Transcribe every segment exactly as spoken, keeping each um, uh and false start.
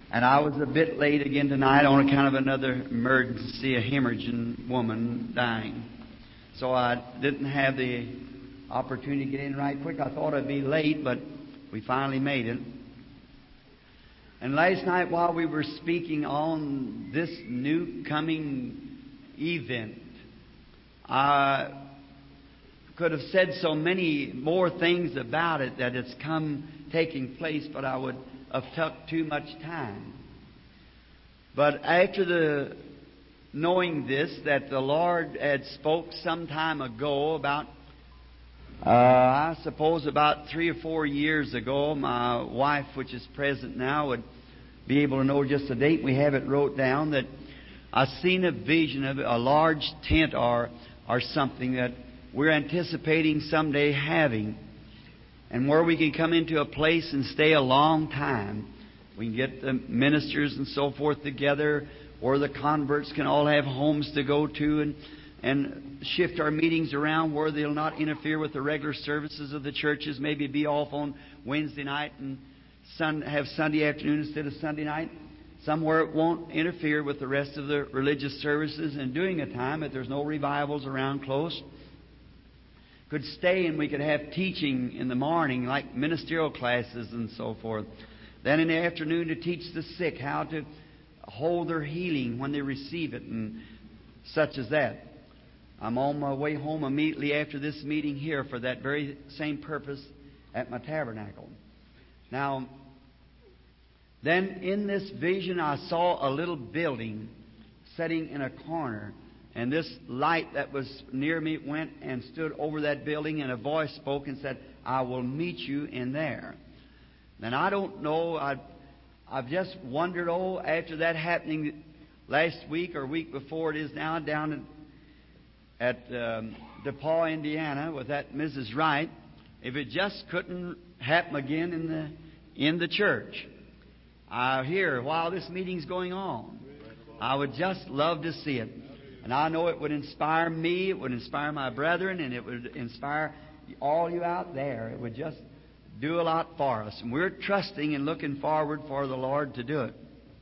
And I was a bit late again tonight on account of another emergency, a hemorrhaging woman dying. So I didn't have the opportunity to get in right quick. I thought I'd be late, but we finally made it. And last night while we were speaking on this new coming event, I could have said so many more things about it that it's come taking place, but I would have took too much time. But after the knowing this, that the Lord had spoke some time ago about, uh, I suppose about three or four years ago, my wife, which is present now, would be able to know just the date. We have it wrote down that I seen a vision of a large tent or or something that we're anticipating someday having, and where we can come into a place and stay a long time. We can get the ministers and so forth together, or the converts can all have homes to go to, and and shift our meetings around where they'll not interfere with the regular services of the churches. Maybe be off on Wednesday night and sun, have Sunday afternoon instead of Sunday night. Somewhere it won't interfere with the rest of the religious services, and during a time that there's no revivals around close, could stay and we could have teaching in the morning, like ministerial classes and so forth. Then in the afternoon to teach the sick how to hold their healing when they receive it, and such as that. I'm on my way home immediately after this meeting here for that very same purpose at my tabernacle. Now, then in this vision I saw a little building sitting in a corner, and this light that was near me went and stood over that building, and a voice spoke and said, "I will meet you in there." And I don't know, I've, I've just wondered, oh, after that happening last week or week before it is now, down at, at um, DePaul, Indiana, with that Missus Wright, if it just couldn't happen again in the in the church. I hear while this meeting's going on, I would just love to see it. And I know it would inspire me, it would inspire my brethren, and it would inspire all you out there. It would just do a lot for us. And we're trusting and looking forward for the Lord to do it,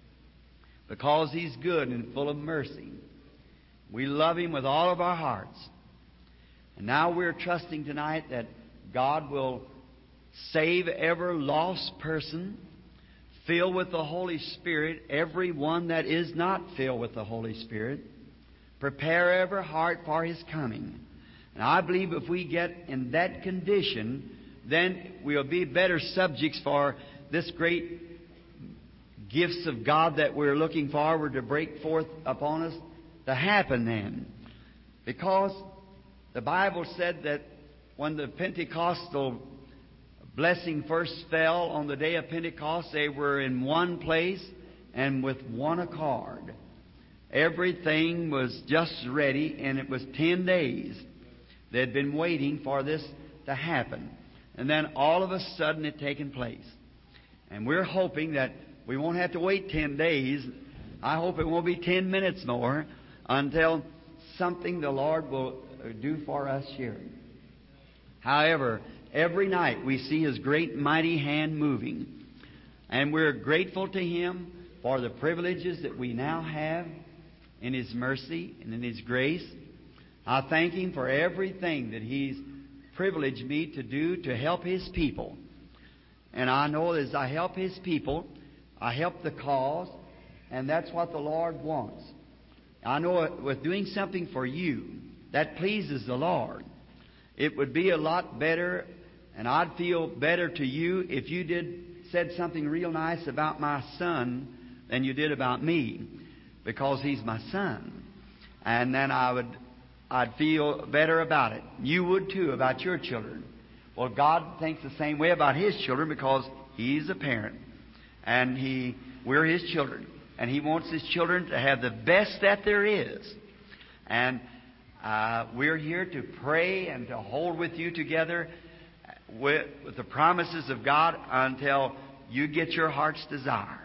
because He's good and full of mercy. We love Him with all of our hearts. And now we're trusting tonight that God will save every lost person, fill with the Holy Spirit every one that is not filled with the Holy Spirit, prepare every heart for His coming. And I believe if we get in that condition, then we'll be better subjects for this great gifts of God that we're looking forward to break forth upon us to happen then. Because the Bible said that when the Pentecostal blessing first fell on the day of Pentecost, they were in one place and with one accord. Everything was just ready, and it was ten days they'd been waiting for this to happen. And then all of a sudden it taken place. And we're hoping that we won't have to wait ten days. I hope it won't be ten minutes more until something the Lord will do for us here. However, every night we see His great mighty hand moving. And we're grateful to Him for the privileges that we now have in His mercy and in His grace. I thank Him for everything that He's privileged me to do to help His people. And I know as I help His people, I help the cause, and that's what the Lord wants. I know with doing something for you, that pleases the Lord. It would be a lot better, and I'd feel better to you if you did said something real nice about my son than you did about me, because he's my son. And then I would I'd feel better about it. You would too, about your children. Well, God thinks the same way about His children, because He's a parent, and He we're His children, and He wants His children to have the best that there is. And uh, we're here to pray and to hold with you together with, with the promises of God until you get your heart's desire.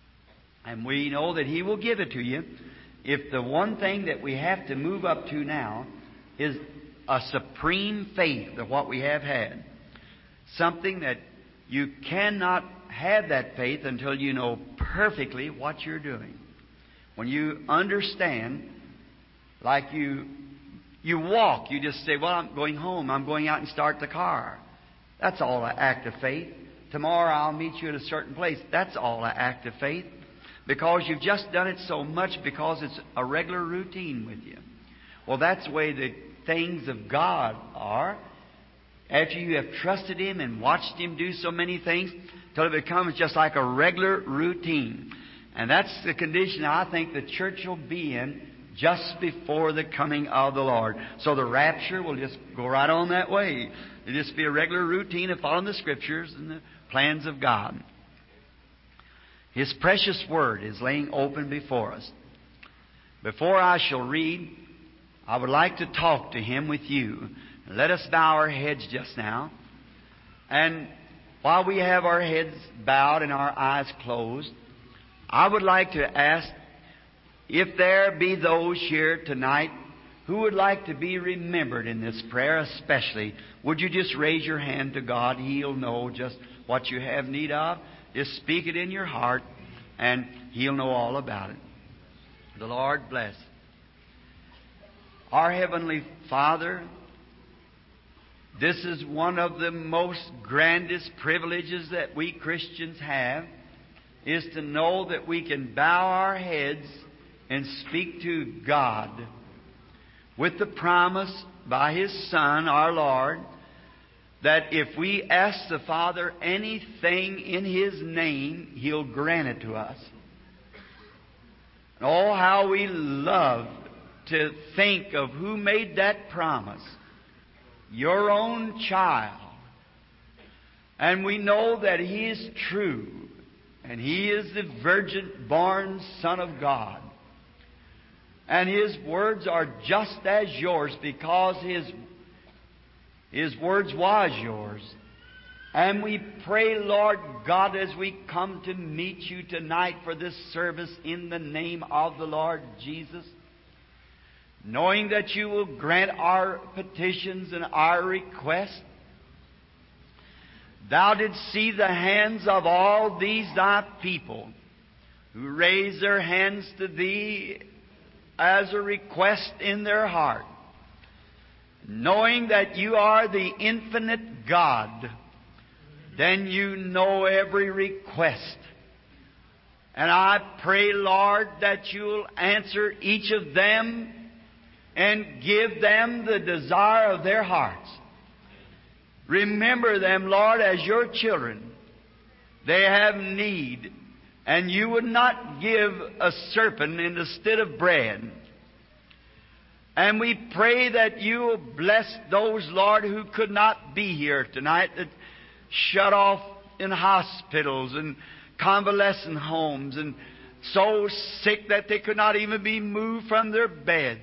And we know that He will give it to you. If the one thing that we have to move up to now is a supreme faith of what we have had, something that you cannot have that faith until you know perfectly what you're doing. When you understand, like you you walk, you just say, well, I'm going home. I'm going out and start the car. That's all an act of faith. Tomorrow I'll meet you at a certain place. That's all an act of faith. Because you've just done it so much because it's a regular routine with you. Well, that's the way the things of God are. After you have trusted Him and watched Him do so many things, till it becomes just like a regular routine. And that's the condition I think the church will be in just before the coming of the Lord. So the rapture will just go right on that way. It'll just be a regular routine of following the Scriptures and the plans of God. His precious Word is laying open before us. Before I shall read, I would like to talk to Him with you. Let us bow our heads just now. And while we have our heads bowed and our eyes closed, I would like to ask if there be those here tonight who would like to be remembered in this prayer especially. Would you just raise your hand to God? He'll know just what you have need of. Just speak it in your heart, and He'll know all about it. The Lord bless. Our Heavenly Father, this is one of the most grandest privileges that we Christians have, is to know that we can bow our heads and speak to God with the promise by His Son, our Lord, that if we ask the Father anything in His name, He'll grant it to us. Oh, how we love to think of who made that promise. Your own child. And we know that He is true. And He is the virgin-born Son of God. And His words are just as yours because His, His words was yours. And we pray, Lord God, as we come to meet you tonight for this service in the name of the Lord Jesus, knowing that you will grant our petitions and our requests. Thou didst see the hands of all these Thy people who raised their hands to Thee as a request in their heart, knowing that you are the infinite God. Then you know every request. And I pray, Lord, that you'll answer each of them and give them the desire of their hearts. Remember them, Lord, as your children. They have need. And you would not give a serpent instead of bread. And we pray that you will bless those, Lord, who could not be here tonight, that shut off in hospitals and convalescent homes and so sick that they could not even be moved from their beds.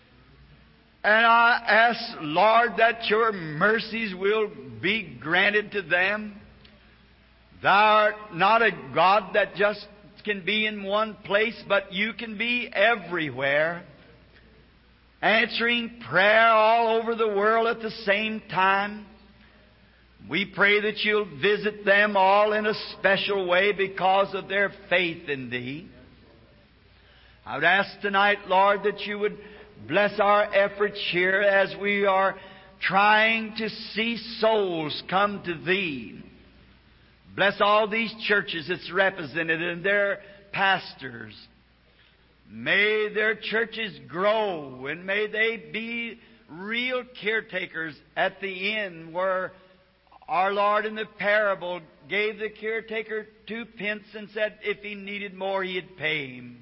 And I ask, Lord, that your mercies will be granted to them. Thou art not a God that just can be in one place, but you can be everywhere, answering prayer all over the world at the same time. We pray that you'll visit them all in a special way because of their faith in Thee. I would ask tonight, Lord, that you would bless our efforts here as we are trying to see souls come to Thee. Bless all these churches that's represented and their pastors. May their churches grow, and may they be real caretakers at the end, where our Lord in the parable gave the caretaker two pence and said if he needed more, he'd pay him.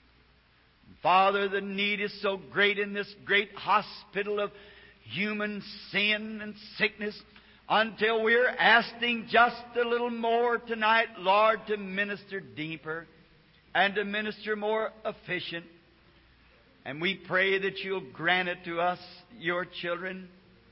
Father, the need is so great in this great hospital of human sin and sickness, until we're asking just a little more tonight, Lord, to minister deeper and to minister more efficient. And we pray that you'll grant it to us, your children.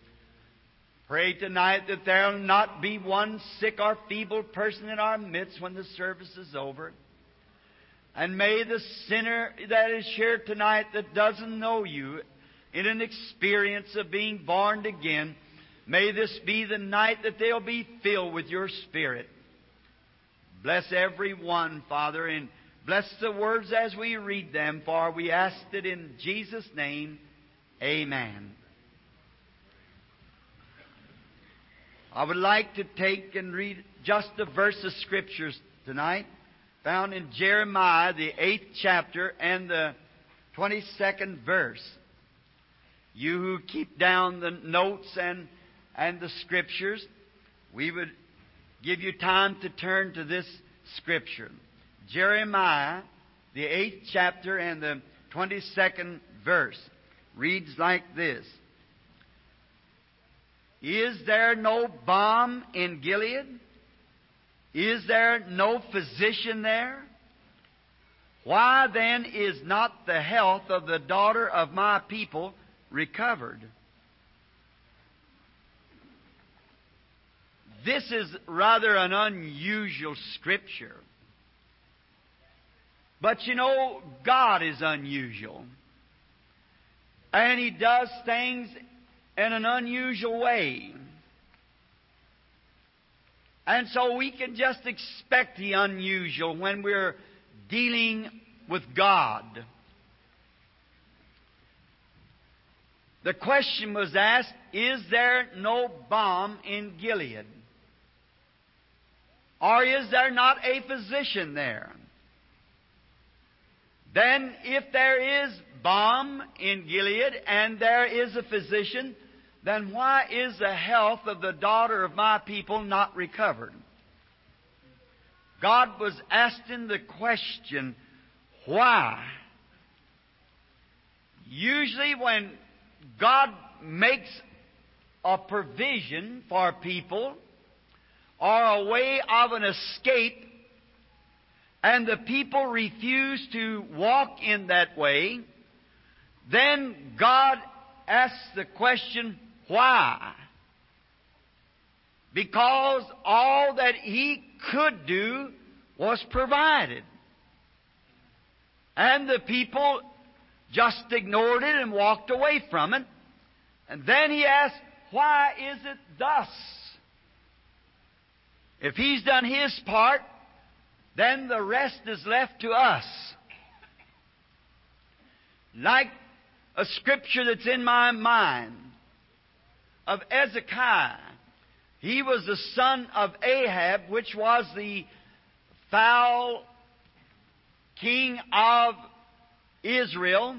Pray tonight that there'll not be one sick or feeble person in our midst when the service is over. And may the sinner that is here tonight that doesn't know you, in an experience of being born again, may this be the night that they'll be filled with your Spirit. Bless every one, Father, and bless the words as we read them, for we ask it in Jesus' name. Amen. I would like to take and read just a verse of Scriptures tonight, found in Jeremiah, the eighth chapter, and the twenty-second verse. You who keep down the notes and, and the Scriptures, we would give you time to turn to this Scripture. Jeremiah, the eighth chapter, and the twenty-second verse reads like this. Is there no balm in Gilead? Is there no physician there? Why then is not the health of the daughter of my people recovered? This is rather an unusual Scripture. But you know, God is unusual. And He does things in an unusual way. And so we can just expect the unusual when we're dealing with God. The question was asked, is there no balm in Gilead? Or is there not a physician there? Then, if there is balm in Gilead and there is a physician, then why is the health of the daughter of my people not recovered? God was asking the question, why? Usually when God makes a provision for people or a way of an escape, and the people refuse to walk in that way, then God asks the question, why? Because all that He could do was provided. And the people just ignored it and walked away from it. And then He asked, why is it thus? If He's done His part, then the rest is left to us. Like a scripture that's in my mind of Hezekiah. He was the son of Ahab, which was the foul king of Israel.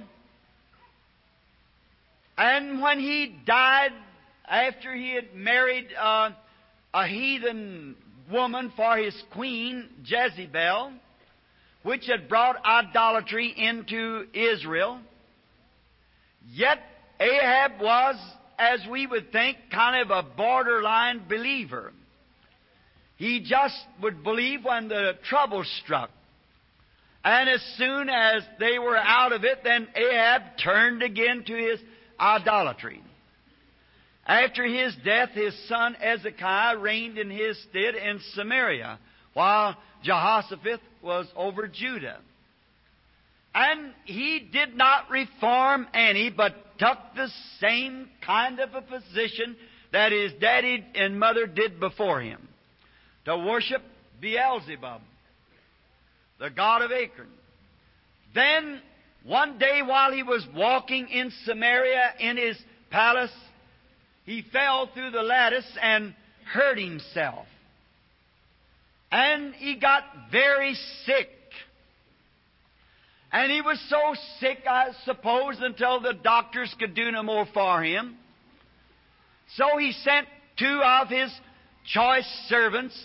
And when he died, after he had married uh, a heathen woman for his queen, Jezebel, which had brought idolatry into Israel, yet Ahab was, as we would think, kind of a borderline believer. He just would believe when the trouble struck. And as soon as they were out of it, then Ahab turned again to his idolatry. After his death, his son Hezekiah reigned in his stead in Samaria, while Jehoshaphat was over Judah. And he did not reform any, but took the same kind of a position that his daddy and mother did before him, to worship Beelzebub, the god of Ekron. Then, one day while he was walking in Samaria in his palace, he fell through the lattice and hurt himself. And he got very sick. And he was so sick, I suppose, until the doctors could do no more for him. So he sent two of his choice servants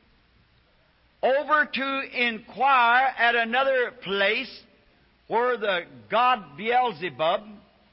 over to inquire at another place where the god Beelzebub,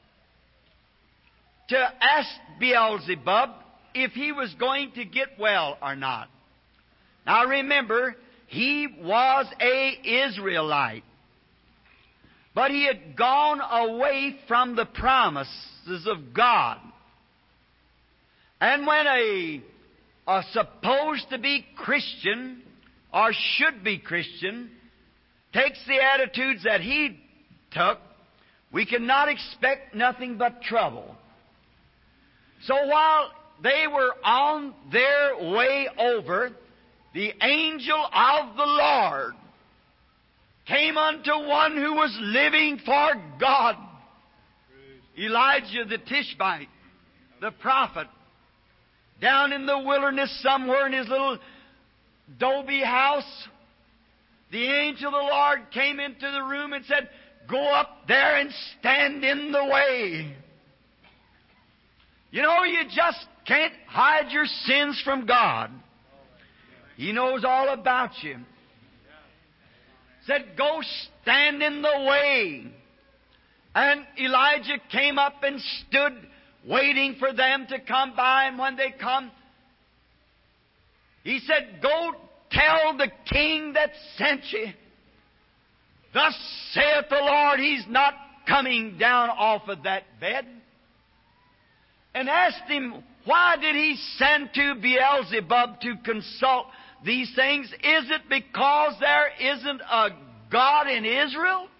to ask Beelzebub if he was going to get well or not. Now remember, he was a Israelite. But he had gone away from the promises of God. And when a, a supposed to be Christian, or should be Christian, takes the attitudes that he took, we cannot expect nothing but trouble. So while they were on their way over, the angel of the Lord came unto one who was living for God. Elijah the Tishbite, the prophet, down in the wilderness somewhere in his little adobe house, the angel of the Lord came into the room and said, "Go up there and stand in the way." You know, you just can't hide your sins from God. He knows all about you. Said, "Go stand in the way." And Elijah came up and stood waiting for them to come by. And when they come, he said, "Go tell the king that sent you, thus saith the Lord, He's not coming down off of that bed." And asked him, why did he send to Beelzebub to consult these things? Is it because there isn't a God in Israel?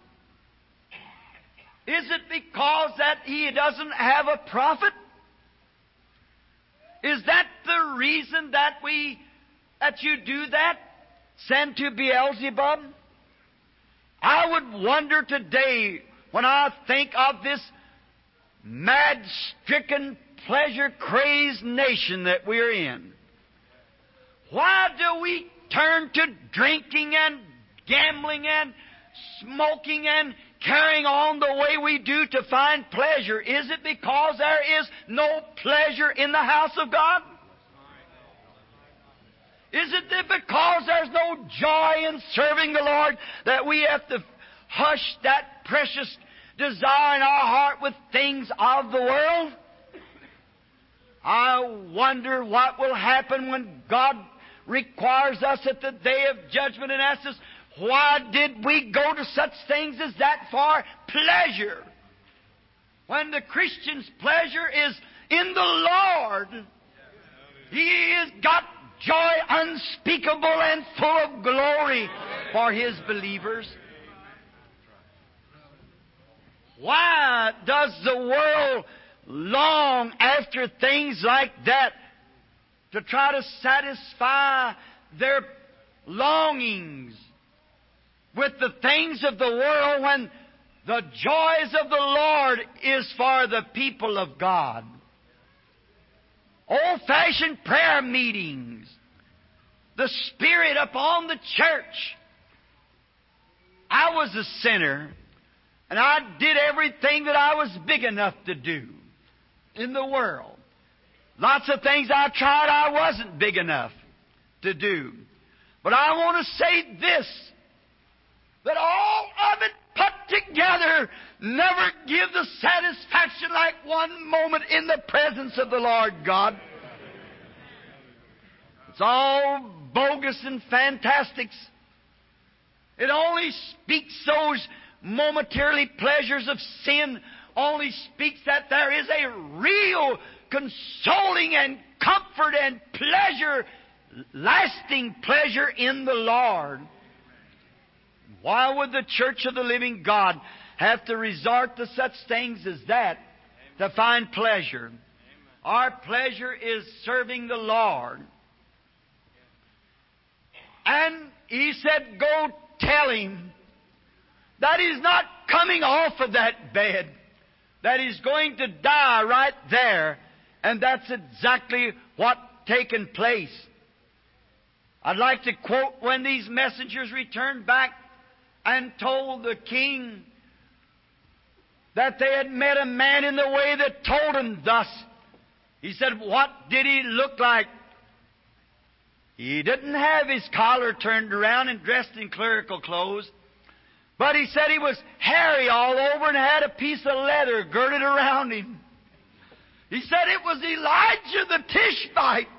Is it because that He doesn't have a prophet? Is that the reason that we, that you do that? Send to Beelzebub? I would wonder today, when I think of this mad-stricken, pleasure-crazed nation that we're in, why do we turn to drinking and gambling and smoking and carrying on the way we do to find pleasure? Is it because there is no pleasure in the house of God? Is it that because there's no joy in serving the Lord that we have to hush that precious desire in our heart with things of the world? I wonder what will happen when God requires us at the day of judgment and asks us, why did we go to such things as that for pleasure? When the Christian's pleasure is in the Lord, he has got joy unspeakable and full of glory for his believers. Why does the world long after things like that to try to satisfy their longings with the things of the world when the joys of the Lord is for the people of God? Old-fashioned prayer meetings, the Spirit upon the church. I was a sinner, and I did everything that I was big enough to do in the world. Lots of things I tried I wasn't big enough to do. But I want to say this, that all of it put together never give the satisfaction like one moment in the presence of the Lord God. It's all bogus and fantastics. It only speaks those momentarily pleasures of sin, only speaks that there is a real consoling and comfort and pleasure, lasting pleasure in the Lord. Why would the church of the living God have to resort to such things as that to find pleasure? Our pleasure is serving the Lord. And he said, go tell him that he's not coming off of that bed, that he's going to die right there. And that's exactly what taken place. I'd like to quote when these messengers returned back and told the king that they had met a man in the way that told him thus. He said, what did he look like? He didn't have his collar turned around and dressed in clerical clothes, but he said he was hairy all over and had a piece of leather girded around him. He said it was Elijah the Tishbite.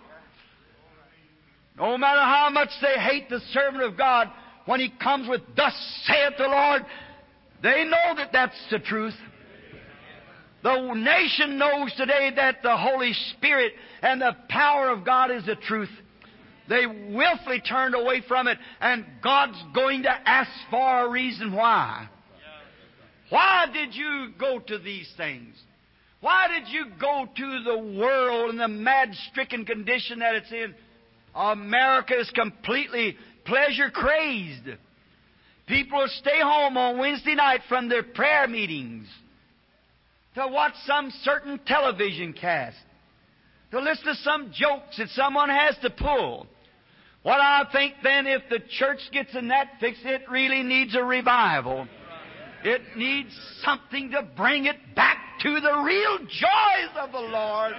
No matter how much they hate the servant of God, when he comes with, thus saith the Lord, they know that that's the truth. The nation knows today that the Holy Spirit and the power of God is the truth. They willfully turned away from it, and God's going to ask for a reason why. Why did you go to these things? Why did you go to the world in the mad-stricken condition that it's in? America is completely pleasure crazed. People will stay home on Wednesday night from their prayer meetings to watch some certain television cast, to listen to some jokes that someone has to pull. What I think then, if the church gets in that fix, it really needs a revival. It needs something to bring it back to the real joys of the Lord.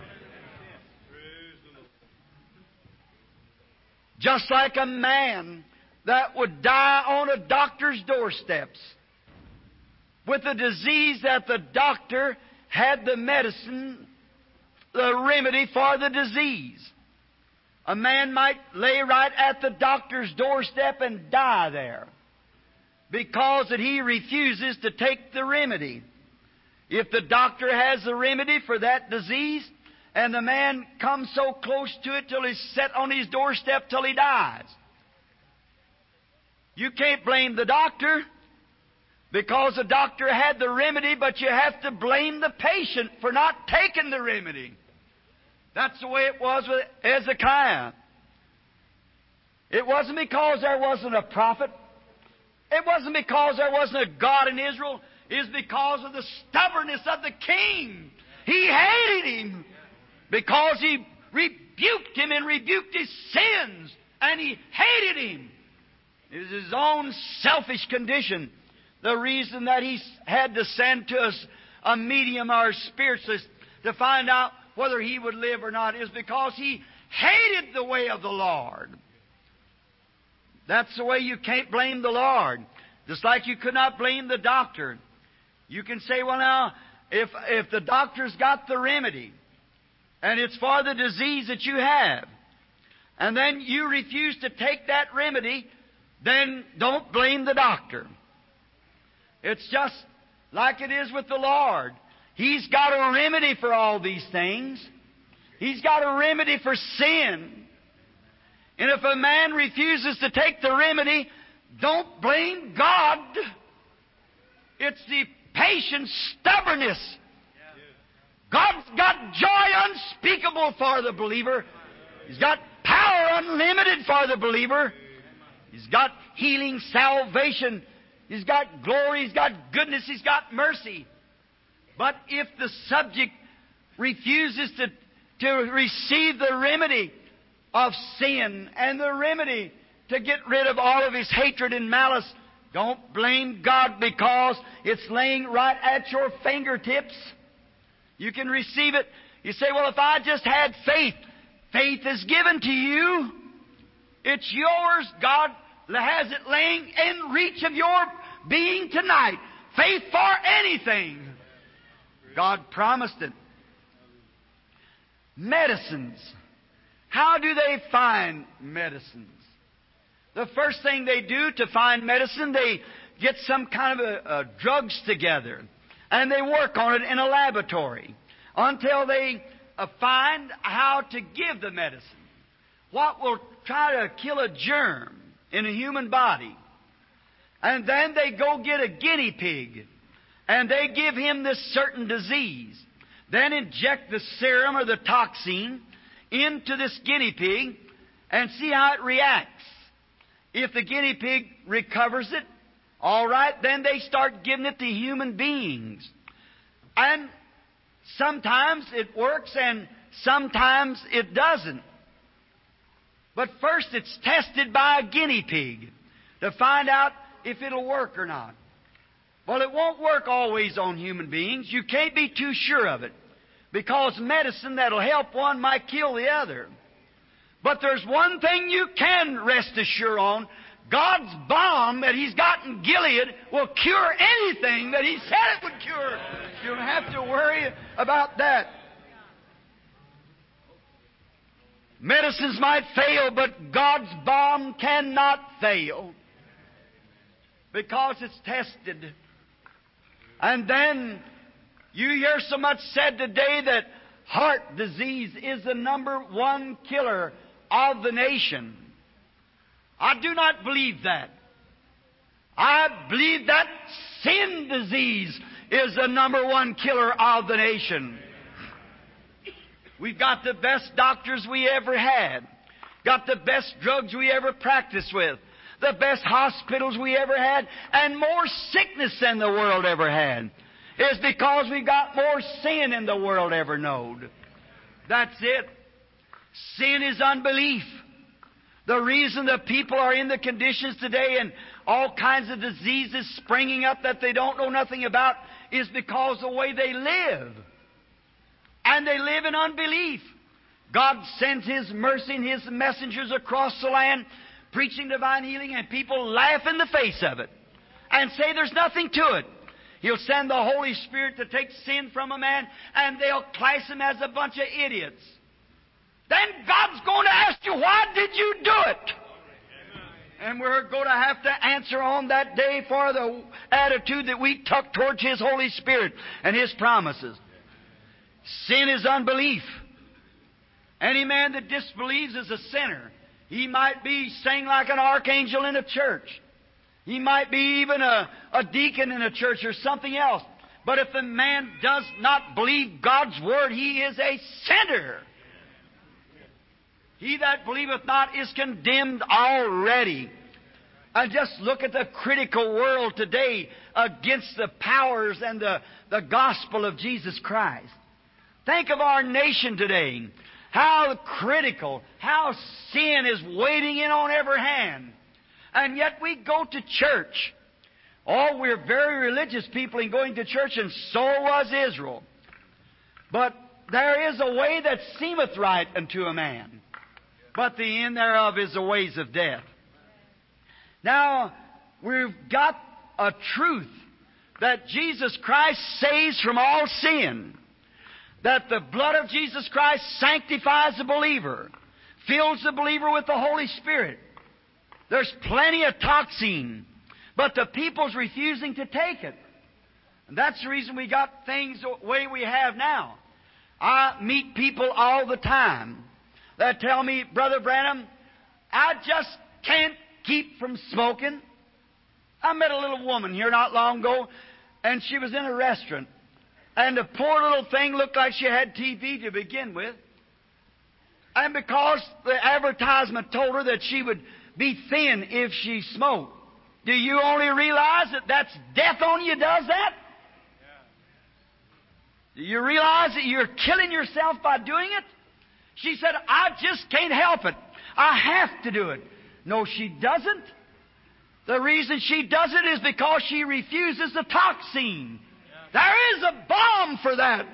Just like a man that would die on a doctor's doorsteps with a disease that the doctor had the medicine, the remedy for the disease. A man might lay right at the doctor's doorstep and die there because that he refuses to take the remedy. If the doctor has the remedy for that disease and the man comes so close to it till he's set on his doorstep till he dies, you can't blame the doctor because the doctor had the remedy, but you have to blame the patient for not taking the remedy. That's the way it was with Hezekiah. It wasn't because there wasn't a prophet. It wasn't because there wasn't a God in Israel. It was because of the stubbornness of the king. He hated him because he rebuked him and rebuked his sins, and he hated him. It was his own selfish condition. The reason that he had to send to us a medium or a spiritualist to find out whether he would live or not is because he hated the way of the Lord. That's the way you can't blame the Lord. Just like you could not blame the doctor. You can say, well now, if, if the doctor's got the remedy, and it's for the disease that you have, and then you refuse to take that remedy, then don't blame the doctor. It's just like it is with the Lord. He's got a remedy for all these things. He's got a remedy for sin. And if a man refuses to take the remedy, don't blame God. It's the patient stubbornness. God's got joy unspeakable for the believer. He's got power unlimited for the believer. He's got healing, salvation. He's got glory. He's got goodness. He's got mercy. But if the subject refuses to, to receive the remedy of sin and the remedy to get rid of all of his hatred and malice, don't blame God because it's laying right at your fingertips. You can receive it. You say, well, if I just had faith, faith is given to you. It's yours. God has it laying in reach of your being tonight. Faith for anything. God promised it. Medicines. How do they find medicines? The first thing they do to find medicine, they get some kind of a, a drugs together, and they work on it in a laboratory until they uh, find how to give the medicine. What will try to kill a germ in a human body. And then they go get a guinea pig, and they give him this certain disease. Then inject the serum or the toxin into this guinea pig and see how it reacts. If the guinea pig recovers it, all right, then they start giving it to human beings. And sometimes it works and sometimes it doesn't. But first it's tested by a guinea pig to find out if it'll work or not. Well, it won't work always on human beings. You can't be too sure of it, because medicine that'll help one might kill the other. But there's one thing you can rest assured on. God's balm that He's got in Gilead will cure anything that He said it would cure. You don't have to worry about that. Medicines might fail, but God's balm cannot fail, because it's tested. And then you hear so much said today that heart disease is the number one killer of the nation. I do not believe that. I believe that sin disease is the number one killer of the nation. We've got the best doctors we ever had. got the best drugs we ever practiced with, the best hospitals we ever had, and more sickness than the world ever had. It's because we've got more sin than the world ever knowed. That's it. Sin is unbelief. The reason that people are in the conditions today and all kinds of diseases springing up that they don't know nothing about is because of the way they live. And they live in unbelief. God sends His mercy and His messengers across the land preaching divine healing, and people laugh in the face of it and say there's nothing to it. He'll send the Holy Spirit to take sin from a man, and they'll class him as a bunch of idiots. Then God's going to ask you, why did you do it? And we're going to have to answer on that day for the attitude that we took towards His Holy Spirit and His promises. Sin is unbelief. Any man that disbelieves is a sinner. He might be sang like an archangel in a church. He might be even a, a deacon in a church or something else. But if the man does not believe God's Word, he is a sinner. He that believeth not is condemned already. And just look at the critical world today against the powers and the, the gospel of Jesus Christ. Think of our nation today. How critical, how sin is wading in on every hand. And yet we go to church. Oh, we're very religious people in going to church, and so was Israel. But there is a way that seemeth right unto a man, but the end thereof is the ways of death. Now, we've got a truth that Jesus Christ saves from all sin. That the blood of Jesus Christ sanctifies the believer, fills the believer with the Holy Spirit. There's plenty of toxin, but the people's refusing to take it. And that's the reason we got things the way we have now. I meet people all the time that tell me, Brother Branham, I just can't keep from smoking. I met a little woman here not long ago, and she was in a restaurant. And the poor little thing looked like she had T B to begin with. And because the advertisement told her that she would be thin if she smoked, do you only realize that that's death on you does that? Do you realize that you're killing yourself by doing it? She said, I just can't help it. I have to do it. No, she doesn't. The reason she does it is because she refuses the toxin. There is a balm for that.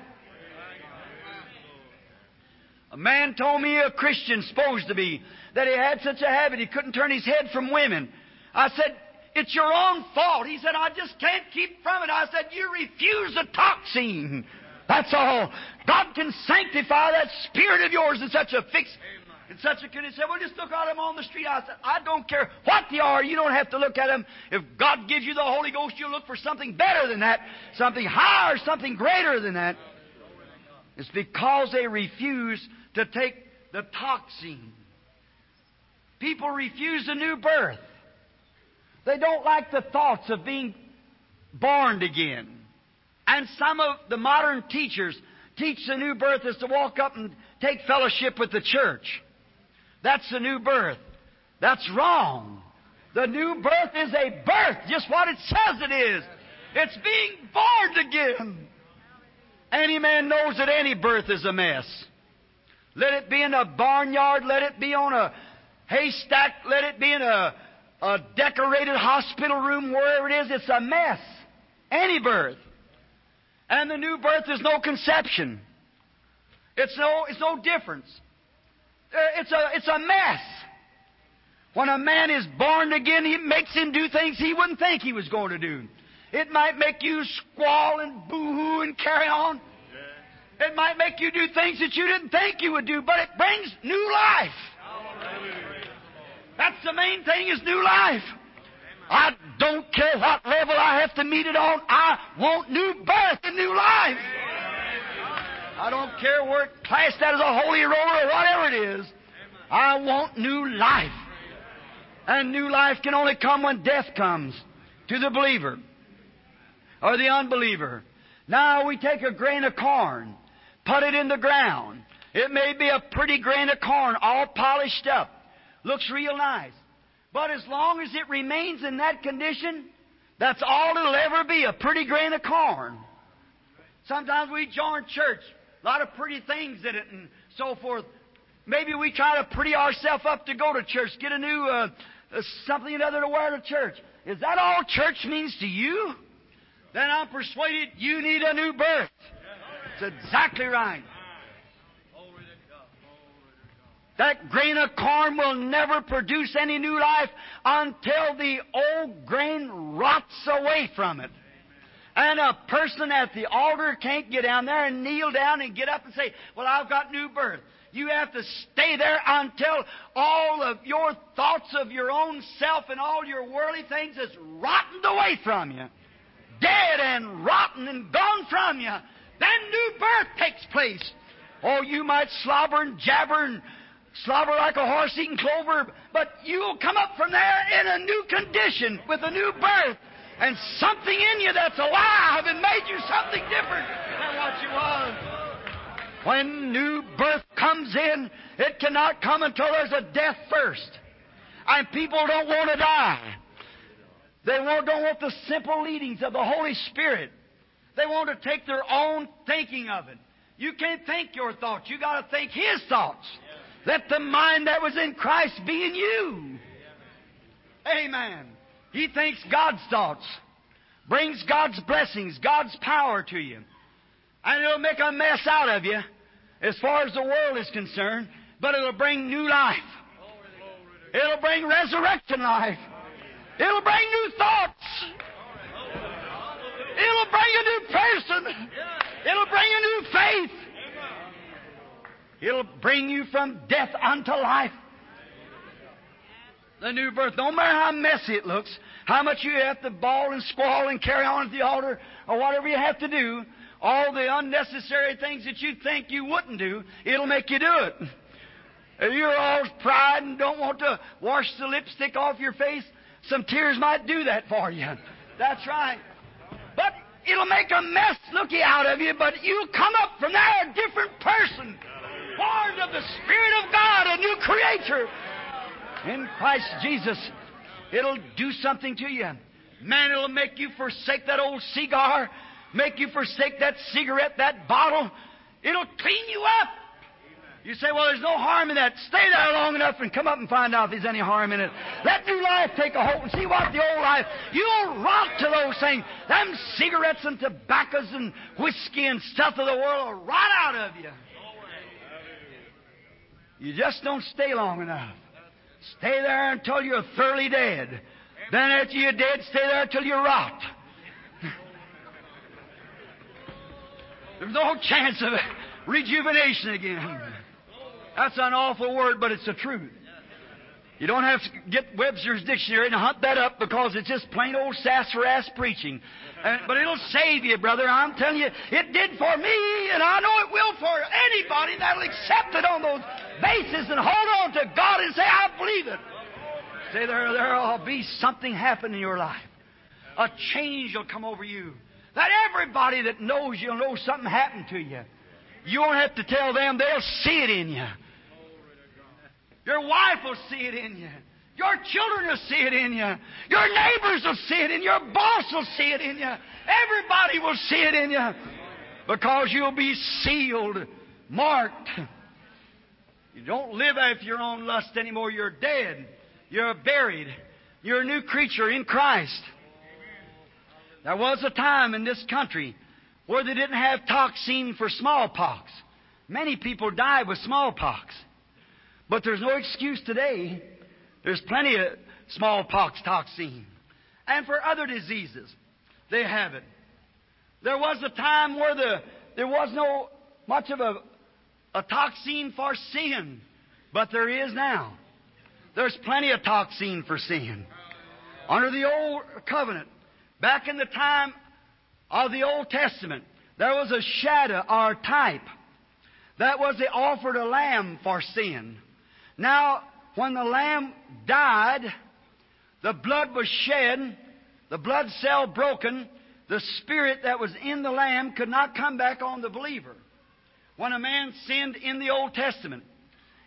A man told me, a Christian supposed to be, that he had such a habit he couldn't turn his head from women. I said, it's your own fault. He said, I just can't keep from it. I said, you refuse the toxin. That's all. God can sanctify that spirit of yours in such a fix, in such a condition. He said, well, just look at them on the street. I said, I don't care what they are. You don't have to look at them. If God gives you the Holy Ghost, you'll look for something better than that, something higher, something greater than that. It's because they refuse to take the toxin. People refuse the new birth. They don't like the thoughts of being born again. And some of the modern teachers teach the new birth is to walk up and take fellowship with the church. That's the new birth. That's wrong. The new birth is a birth, just what it says it is. It's being born again. Any man knows that any birth is a mess. Let it be in a barnyard, let it be on a haystack, let it be in a, a decorated hospital room, wherever it is, it's a mess. Any birth. And the new birth is no conception. It's no, it's no difference. It's a, it's a mess. When a man is born again, it makes him do things he wouldn't think he was going to do. It might make you squall and boo-hoo and carry on. It might make you do things that you didn't think you would do, but it brings new life. That's the main thing, is new life. I don't care what level I have to meet it on. I want new birth and new life. I don't care where it's classed as a holy roller or whatever it is. I want new life. And new life can only come when death comes to the believer or the unbeliever. Now we take a grain of corn, put it in the ground. It may be a pretty grain of corn, all polished up. Looks real nice. But as long as it remains in that condition, that's all it'll ever be, a pretty grain of corn. Sometimes we join church, a lot of pretty things in it and so forth. Maybe we try to pretty ourselves up to go to church, get a new uh, uh, something or other to wear to church. Is that all church means to you? Then I'm persuaded you need a new birth. It's exactly right. That grain of corn will never produce any new life until the old grain rots away from it. And a person at the altar can't get down there and kneel down and get up and say, well, I've got new birth. You have to stay there until all of your thoughts of your own self and all your worldly things is rotted away from you. Dead and rotten and gone from you. Then new birth takes place. Oh, you might slobber and jabber and slobber like a horse eating clover, but you'll come up from there in a new condition with a new birth. And something in you that's alive and made you something different than what you was. When new birth comes in, it cannot come until there's a death first. And people don't want to die. They don't want the simple leadings of the Holy Spirit. They want to take their own thinking of it. You can't think your thoughts. You got to think His thoughts. Let the mind that was in Christ be in you. Amen. He thinks God's thoughts. Brings God's blessings, God's power to you. And it'll make a mess out of you as far as the world is concerned, but it'll bring new life. It'll bring resurrection life. It'll bring new thoughts. It'll bring a new person. It'll bring a new faith. It'll bring you from death unto life. The new birth, no matter how messy it looks, how much you have to bawl and squall and carry on at the altar, or whatever you have to do, all the unnecessary things that you think you wouldn't do, it'll make you do it. If you're all pride and don't want to wash the lipstick off your face, some tears might do that for you. That's right. But it'll make a mess looky out of you, but you'll come up from there a different person, born of the Spirit of God, a new creature. In Christ Jesus, it'll do something to you. Man, it'll make you forsake that old cigar, make you forsake that cigarette, that bottle. It'll clean you up. You say, well, there's no harm in that. Stay there long enough and come up and find out if there's any harm in it. Let new life take a hold and see what the old life. You'll rot to those things. Them cigarettes and tobaccos and whiskey and stuff of the world will rot out of you. You just don't stay long enough. Stay there until you're thoroughly dead. Then after you're dead, stay there until you rot. There's no chance of rejuvenation again. That's an awful word, but it's the truth. You don't have to get Webster's dictionary and hunt that up because it's just plain old sassafras preaching. And, but it'll save you, brother. I'm telling you, it did for me, and I know it will for anybody that'll accept it on those basis and hold on to God and say, I believe it. Say, there, there'll be something happen in your life. A change will come over you. That everybody that knows you'll know something happened to you. You won't have to tell them. They'll see it in you. Your wife will see it in you. Your children will see it in you. Your neighbors will see it in you. Your boss will see it in you. Everybody will see it in you. Because you'll be sealed, marked. You don't live after your own lust anymore. You're dead. You're buried. You're a new creature in Christ. There was a time in this country where they didn't have toxin for smallpox. Many people died with smallpox. But there's no excuse today. There's plenty of smallpox toxin. And for other diseases, they have it. There was a time where the, there was no much of a, a toxin for sin. But there is now. There's plenty of toxin for sin. Under the old covenant, back in the time of the Old Testament, there was a shadow or type. That was they offered a lamb for sin. Now, when the lamb died, the blood was shed, the blood cell broken, the spirit that was in the lamb could not come back on the believer. When a man sinned in the Old Testament,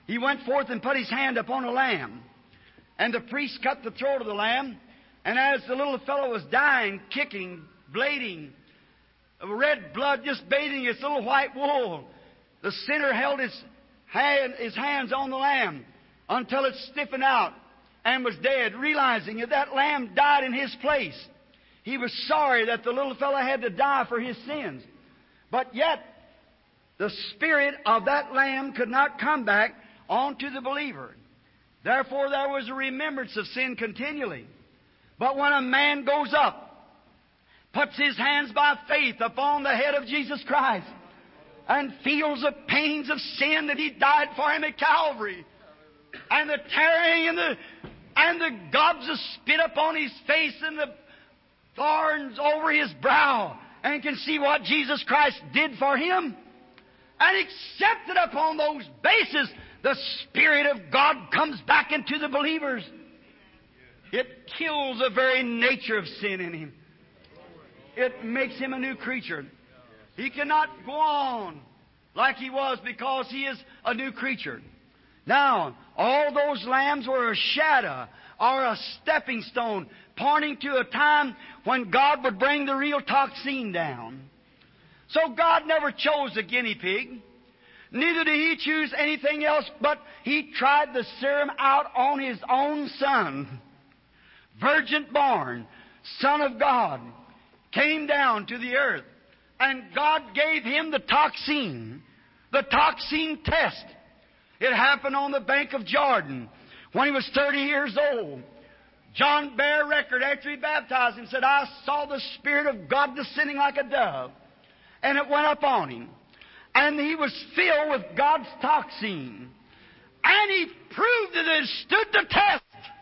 he went forth and put his hand upon a lamb. And the priest cut the throat of the lamb. And as the little fellow was dying, kicking, bleeding, red blood just bathing his little white wool, the sinner held his, hand, his hands on the lamb until it stiffened out and was dead, realizing that that lamb died in his place. He was sorry that the little fellow had to die for his sins. But yet, the spirit of that lamb could not come back onto the believer. Therefore, there was a remembrance of sin continually. But when a man goes up, puts his hands by faith upon the head of Jesus Christ, and feels the pains of sin that He died for him at Calvary, and the tearing and the and the gobs of spit upon his face and the thorns over his brow, and can see what Jesus Christ did for him, and accepted upon those bases, the Spirit of God comes back into the believers. It kills the very nature of sin in him. It makes him a new creature. He cannot go on like he was because he is a new creature. Now, all those lambs were a shadow or a stepping stone pointing to a time when God would bring the real toxin down. So God never chose a guinea pig. Neither did He choose anything else, but He tried the serum out on His own Son. Virgin born, Son of God, came down to the earth, and God gave Him the toxin, the toxin test. It happened on the bank of Jordan when He was thirty years old. John bare record after he baptized Him, said, I saw the Spirit of God descending like a dove, and it went up on Him. And He was filled with God's toxin. And He proved that it stood the test.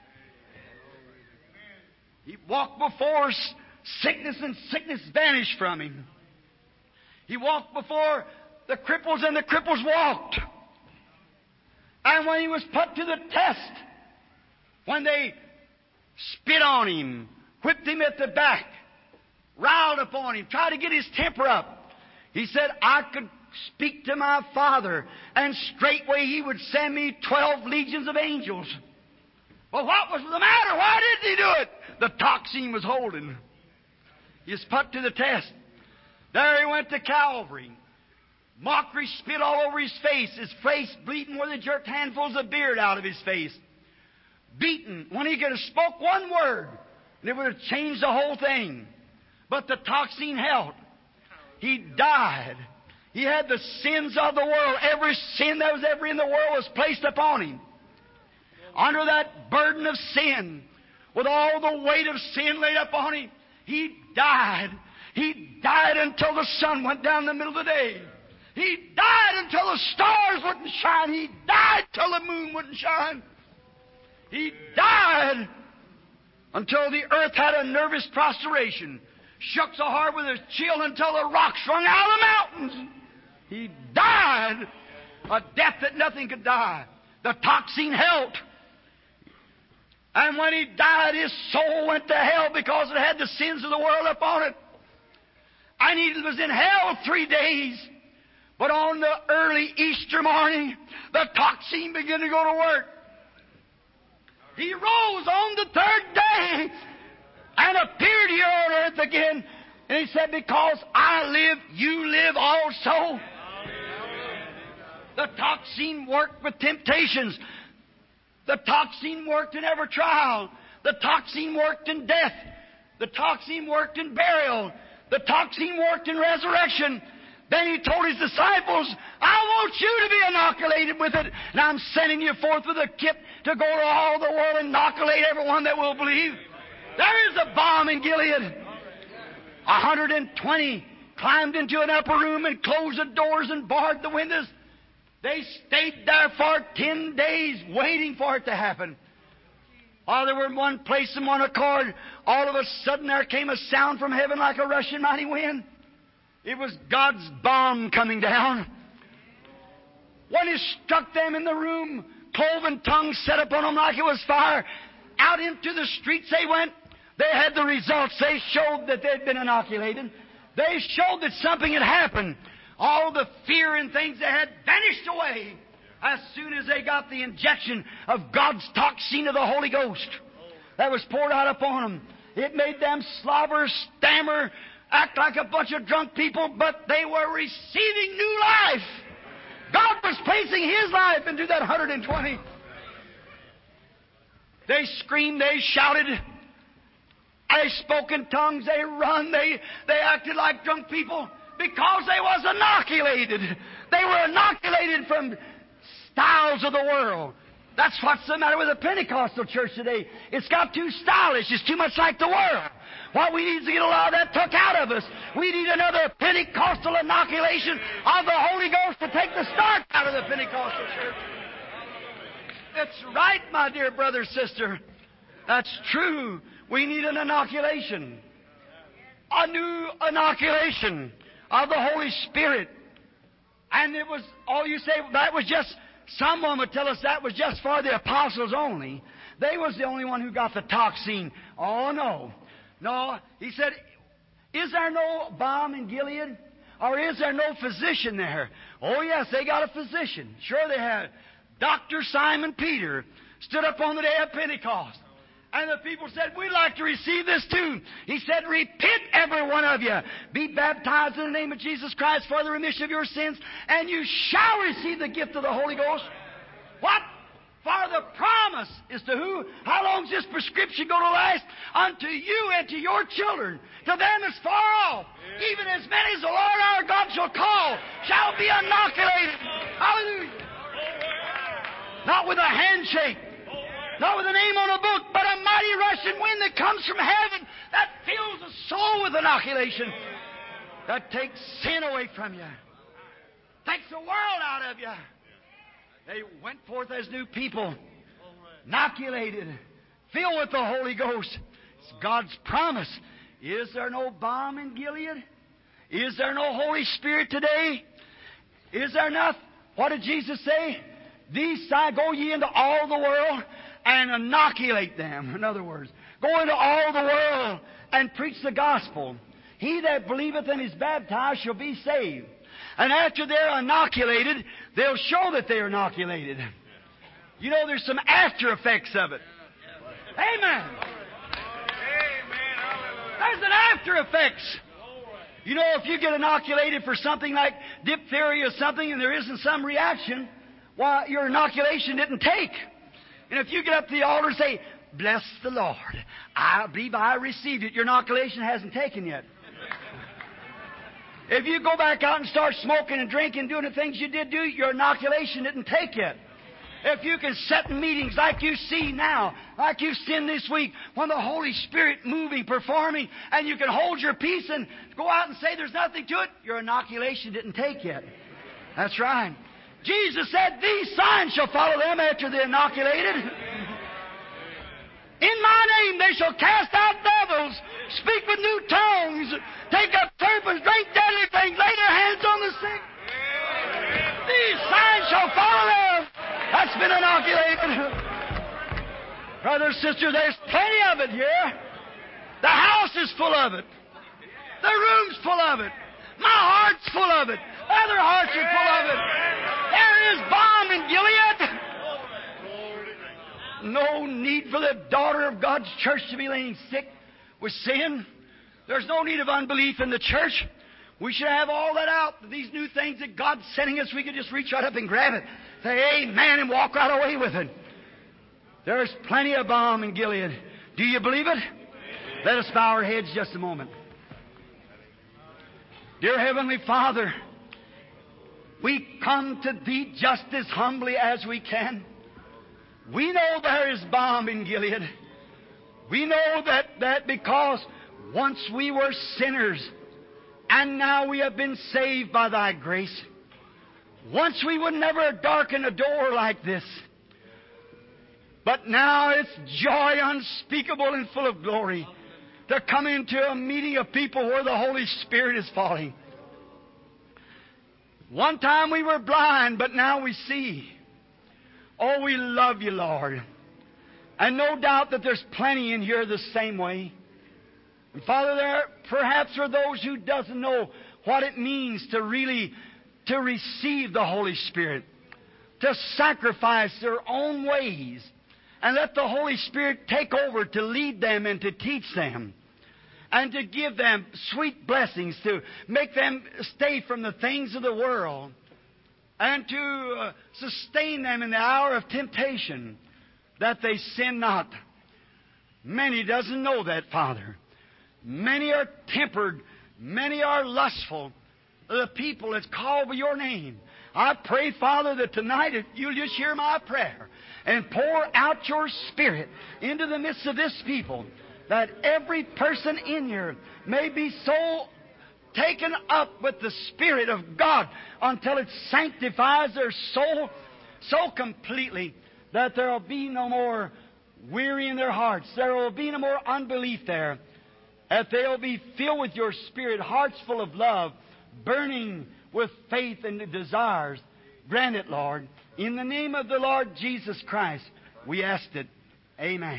He walked before sickness, and sickness vanished from Him. He walked before the cripples, and the cripples walked. And when He was put to the test, when they spit on Him, whipped Him at the back, riled upon Him, tried to get His temper up, He said, I could speak to my Father, and straightway He would send me twelve legions of angels. Well, what was the matter? Why didn't He do it? The toxin was holding. He was put to the test. There He went to Calvary. Mockery spit all over His face, His face bleeding where they jerked handfuls of beard out of His face. Beaten when He could have spoke one word, and it would have changed the whole thing. But the toxin held. He died. He had the sins of the world. Every sin that was ever in the world was placed upon Him. Under that burden of sin, with all the weight of sin laid upon Him, He died. He died until the sun went down in the middle of the day. He died until the stars wouldn't shine. He died till the moon wouldn't shine. He died until the earth had a nervous prostration, shook so hard with a chill until the rocks wrung out of the mountains. He died a death that nothing could die. The toxin held. And when He died, His soul went to hell because it had the sins of the world upon it. And He was in hell three days. But on the early Easter morning, the toxin began to go to work. He rose on the third day and appeared here on earth again. And He said, because I live, you live also. The toxin worked with temptations. The toxin worked in every trial. The toxin worked in death. The toxin worked in burial. The toxin worked in resurrection. Then He told His disciples, I want you to be inoculated with it. And I'm sending you forth with a kit to go to all the world and inoculate everyone that will believe. There is a bomb in Gilead. one hundred twenty climbed into an upper room and closed the doors and barred the windows. They stayed there for ten days waiting for it to happen. While they were in one place in one accord, all of a sudden there came a sound from heaven like a rushing mighty wind. It was God's bomb coming down. When it struck them in the room, cloven tongues set upon them like it was fire. Out into the streets they went. They had the results. They showed that they'd been inoculated. They showed that something had happened. All the fear and things they had vanished away. as soon as they got the injection of God's toxin of the Holy Ghost that was poured out upon them, it made them slobber, stammer, act like a bunch of drunk people, but they were receiving new life. God was placing His life into that one hundred twenty. They screamed, they shouted, they spoke in tongues, they run, they, they acted like drunk people because they was inoculated. They were inoculated from styles of the world. That's what's the matter with the Pentecostal church today. It's got too stylish. It's too much like the world. What we need is to get a lot of that took out of us. We need another Pentecostal inoculation of the Holy Ghost to take the starch out of the Pentecostal church. It's right, my dear brother, sister. That's true. We need an inoculation. A new inoculation of the Holy Spirit. And it was, all you say, that was just, someone would tell us that was just for the apostles only. They was the only one who got the toxin. Oh, no. No, he said, is there no balm in Gilead? Or is there no physician there? Oh, yes, they got a physician. Sure they had. Doctor Simon Peter stood up on the day of Pentecost. And the people said, we'd like to receive this too. He said, repent, every one of you. Be baptized in the name of Jesus Christ for the remission of your sins, and you shall receive the gift of the Holy Ghost. What? For the promise is to who? How long is this prescription going to last? Unto you and to your children. To them as far off. Even as many as the Lord our God shall call shall be inoculated. Hallelujah. Not with a handshake. Not with a name on a book, but a mighty rushing wind that comes from heaven that fills the soul with inoculation. That takes sin away from you. Takes the world out of you. They went forth as new people, inoculated, filled with the Holy Ghost. It's God's promise. Is there no balm in Gilead? Is there no Holy Spirit today? Is there enough? What did Jesus say? These signs, go ye into all the world and inoculate them. In other words, go into all the world and preach the gospel. He that believeth and is baptized shall be saved. And after they're inoculated, they'll show that they're inoculated. You know, there's some after effects of it. Amen. There's an after effects. You know, if you get inoculated for something like diphtheria or something and there isn't some reaction, why, your inoculation didn't take. And if you get up to the altar and say, bless the Lord, I believe I received it, your inoculation hasn't taken yet. If you go back out and start smoking and drinking, doing the things you did do, your inoculation didn't take yet. If you can sit in meetings like you see now, like you've seen this week, when the Holy Spirit moving, performing, and you can hold your peace and go out and say there's nothing to it, your inoculation didn't take yet. That's right. Jesus said, these signs shall follow them after they're inoculated. In my name they shall cast out devils, speak with new tongues, take up serpents, drink deadly things, lay their hands on the sick. These signs shall follow them. That's been inoculated. Brothers, sisters, there's plenty of it here. The house is full of it. The room's full of it. My heart's full of it. Other hearts are full of it. There is balm in Gilead. No need for the daughter of God's church to be laying sick with sin. There's no need of unbelief in the church. We should have all that out. These new things that God's sending us, we could just reach right up and grab it. Say amen and walk right away with it. There's plenty of balm in Gilead. Do you believe it? Let us bow our heads just a moment. Dear Heavenly Father, we come to Thee just as humbly as we can. We know there is balm in Gilead. We know that, that because once we were sinners, and now we have been saved by Thy grace. Once we would never darken a door like this. But now it's joy unspeakable and full of glory to come into a meeting of people where the Holy Spirit is falling. One time we were blind, but now we see. Oh, we love You, Lord. And no doubt that there's plenty in here the same way. And Father, there perhaps for those who doesn't know what it means to really to receive the Holy Spirit, to sacrifice their own ways and let the Holy Spirit take over to lead them and to teach them and to give them sweet blessings, to make them stay from the things of the world and to uh, sustain them in the hour of temptation, that they sin not. Many doesn't know that, Father. Many are tempered. Many are lustful. The people that's called by your name. I pray, Father, that tonight if you'll just hear my prayer and pour out your Spirit into the midst of this people, that every person in here may be so taken up with the Spirit of God until it sanctifies their soul so completely that there will be no more weary in their hearts. There will be no more unbelief there. That they'll be filled with your Spirit, hearts full of love, burning with faith and desires. Grant it, Lord. In the name of the Lord Jesus Christ, we ask it. Amen.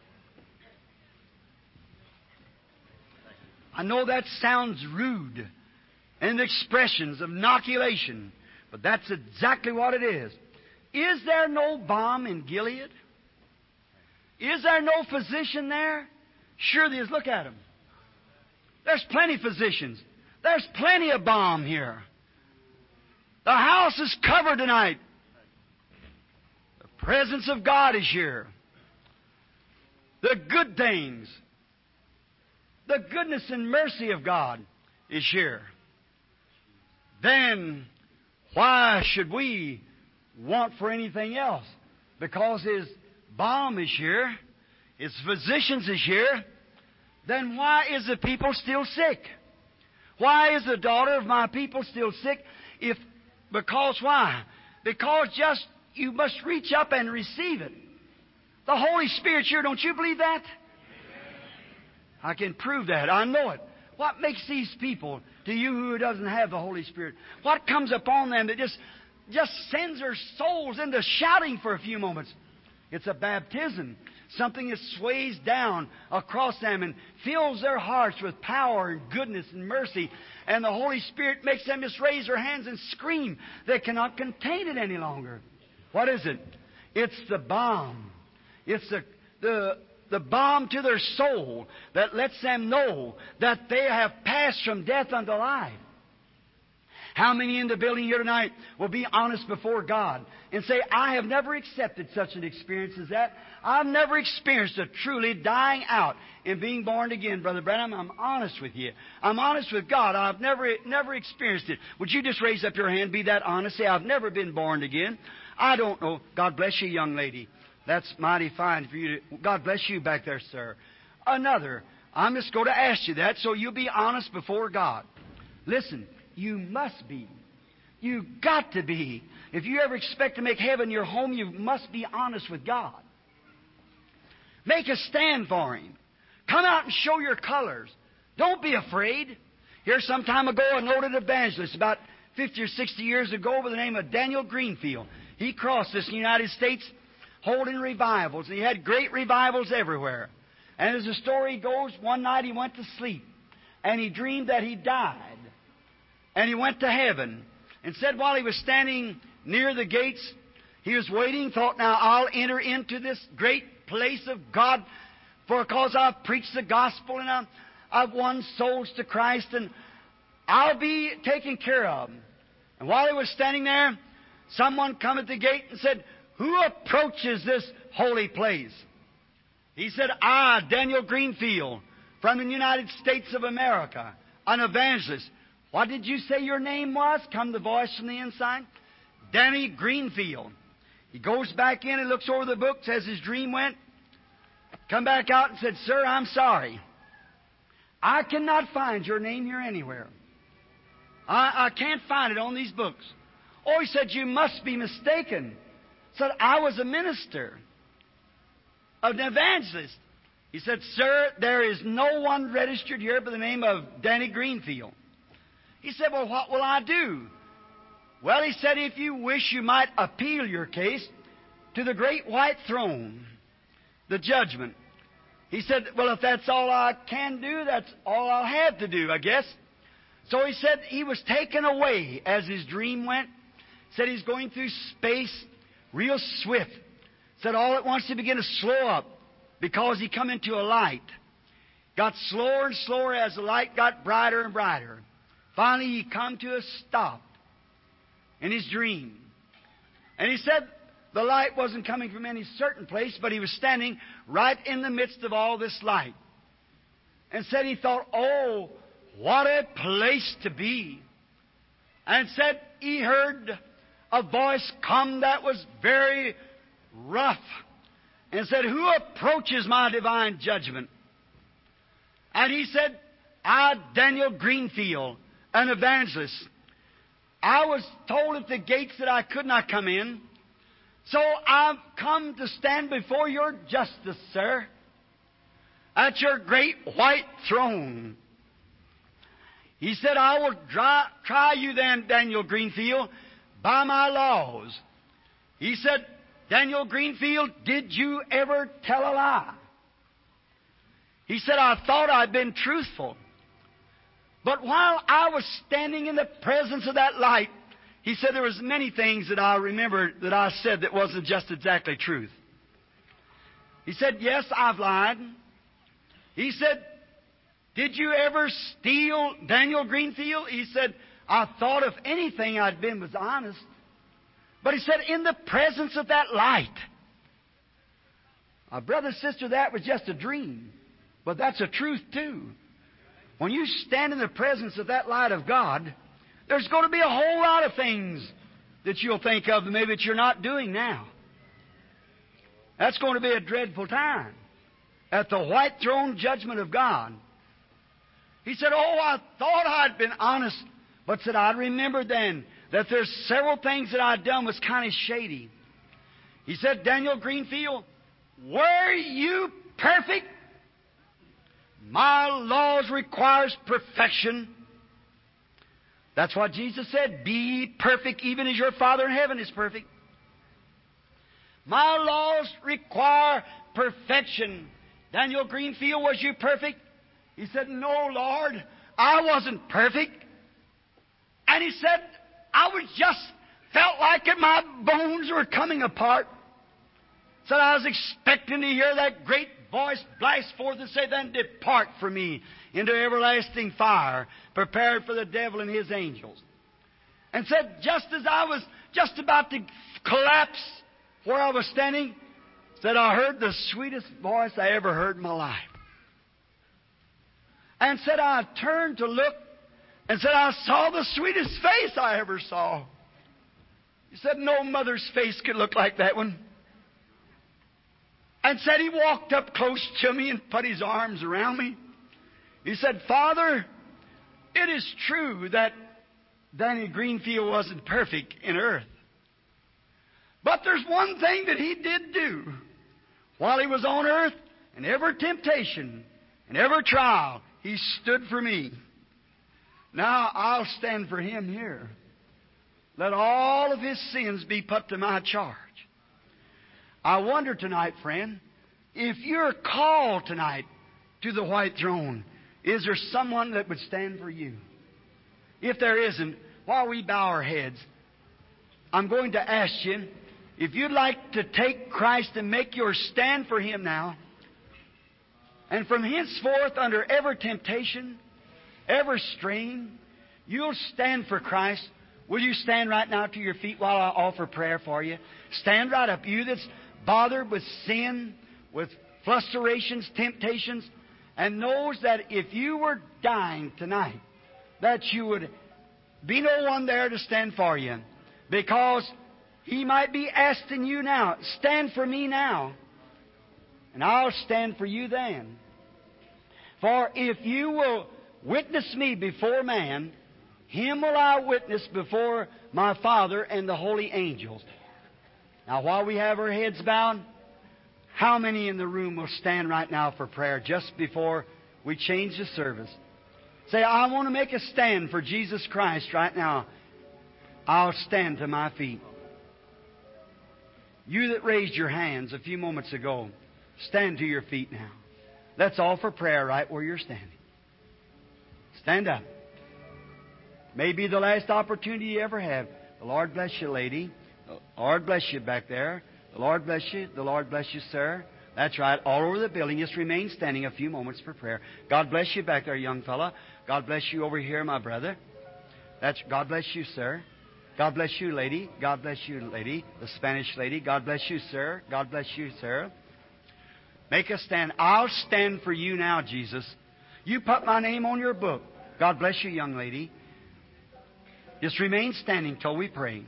I know that sounds rude and expressions of inoculation, but that's exactly what it is. Is there no balm in Gilead? Is there no physician there? Sure there is. Look at them. There's plenty of physicians. There's plenty of balm here. The house is covered tonight. The presence of God is here. The good things, the goodness and mercy of God is here. Then why should we want for anything else? Because His balm is here, His physicians is here. Then why is the people still sick? Why is the daughter of my people still sick? If because why? Because just you must reach up and receive it. The Holy Spirit's here. Don't you believe that? I can prove that. I know it. What makes these people, to you who doesn't have the Holy Spirit, what comes upon them that just, just sends their souls into shouting for a few moments? It's a baptism. Something that sways down across them and fills their hearts with power and goodness and mercy. And the Holy Spirit makes them just raise their hands and scream. They cannot contain it any longer. What is it? It's the balm. It's the, the, the balm to their soul that lets them know that they have passed from death unto life. How many in the building here tonight will be honest before God and say, I have never accepted such an experience as that. I've never experienced a truly dying out and being born again, Brother Branham. I'm honest with you. I'm honest with God. I've never, never experienced it. Would you just raise up your hand, be that honest, say, I've never been born again. I don't know. God bless you, young lady. That's mighty fine for you to, God bless you back there, sir. Another, I'm just going to ask you that so you'll be honest before God. Listen. You must be. You've got to be. If you ever expect to make heaven your home, you must be honest with God. Make a stand for Him. Come out and show your colors. Don't be afraid. Here some time ago, a noted evangelist, about fifty or sixty years ago, by the name of Daniel Greenfield. He crossed this United States holding revivals. And he had great revivals everywhere. And as the story goes, one night he went to sleep. And he dreamed that he died. And he went to heaven and said while he was standing near the gates, he was waiting, thought, now I'll enter into this great place of God for because I've preached the gospel and I've, I've won souls to Christ and I'll be taken care of. And while he was standing there, someone come at the gate and said, who approaches this holy place? He said, I, Daniel Greenfield, from the United States of America, an evangelist. What did you say your name was? Come the voice from the inside. Danny Greenfield. He goes back in and looks over the books as his dream went. Come back out and said, sir, I'm sorry. I cannot find your name here anywhere. I, I can't find it on these books. Oh, he said, you must be mistaken. He said, I was a minister, an evangelist. He said, sir, there is no one registered here by the name of Danny Greenfield. He said, well, what will I do? Well, he said, if you wish, you might appeal your case to the great white throne, the judgment. He said, well, if that's all I can do, that's all I'll have to do, I guess. So he said he was taken away as his dream went. Said he's going through space real swift. Said all at once he began to slow up because he come into a light. Got slower and slower as the light got brighter and brighter. Finally he come to a stop in his dream. And he said the light wasn't coming from any certain place, but he was standing right in the midst of all this light. And said he thought, oh, what a place to be. And said he heard a voice come that was very rough. And said, who approaches my divine judgment? And he said, I, Daniel Greenfield, an evangelist. I was told at the gates that I could not come in. So I've come to stand before your justice, sir, at your great white throne. He said, I will try, try you then, Daniel Greenfield, by my laws. He said, Daniel Greenfield, did you ever tell a lie? He said, I thought I'd been truthful. But while I was standing in the presence of that light, he said there was many things that I remembered that I said that wasn't just exactly truth. He said, yes, I've lied. He said, did you ever steal, Daniel Greenfield? He said, I thought if anything I'd been was honest. But he said, in the presence of that light. My brother, sister, that was just a dream. But that's a truth too. When you stand in the presence of that light of God, there's going to be a whole lot of things that you'll think of maybe that you're not doing now. That's going to be a dreadful time at the white throne judgment of God. He said, oh, I thought I'd been honest, but said I remembered then that there's several things that I'd done was kind of shady. He said, Daniel Greenfield, were you perfect? My laws requires perfection. That's what Jesus said. Be perfect even as your Father in heaven is perfect. My laws require perfection. Daniel Greenfield, was you perfect? He said, no, Lord, I wasn't perfect. And he said, I was just felt like it, my bones were coming apart. Said I was expecting to hear that great voice blast forth and say, then depart from me into everlasting fire, prepared for the devil and his angels. And said, just as I was just about to collapse where I was standing, said I heard the sweetest voice I ever heard in my life. And said I turned to look and said I saw the sweetest face I ever saw. He said no mother's face could look like that one. And said he walked up close to me and put his arms around me. He said, Father, it is true that Danny Greenfield wasn't perfect in earth. But there's one thing that he did do while he was on earth, in every temptation and every trial, he stood for me. Now I'll stand for him here. Let all of his sins be put to my charge. I wonder tonight, friend, if you're called tonight to the white throne, is there someone that would stand for you? If there isn't, while we bow our heads, I'm going to ask you, if you'd like to take Christ and make your stand for Him now, and from henceforth, under every temptation, every strain, you'll stand for Christ. Will you stand right now to your feet while I offer prayer for you? Stand right up. You that's bothered with sin, with frustrations, temptations, and knows that if you were dying tonight, that you would be no one there to stand for you. Because He might be asking you now, stand for me now, and I'll stand for you then. For if you will witness me before man, Him will I witness before my Father and the holy angels. Now, while we have our heads bowed, how many in the room will stand right now for prayer just before we change the service? Say, I want to make a stand for Jesus Christ right now. I'll stand to my feet. You that raised your hands a few moments ago, stand to your feet now. Let's offer prayer right where you're standing. Stand up. May be the last opportunity you ever have. The Lord bless you, lady. The Lord bless you back there. The Lord bless you. The Lord bless you, sir. That's right. All over the building. Just remain standing a few moments for prayer. God bless you back there, young fella. God bless you over here, my brother. That's God bless you, sir. God bless you, lady. God bless you, lady. The Spanish lady. God bless you, sir. God bless you, sir. Make a stand. I'll stand for you now, Jesus. You put my name on your book. God bless you, young lady. Just remain standing till we pray.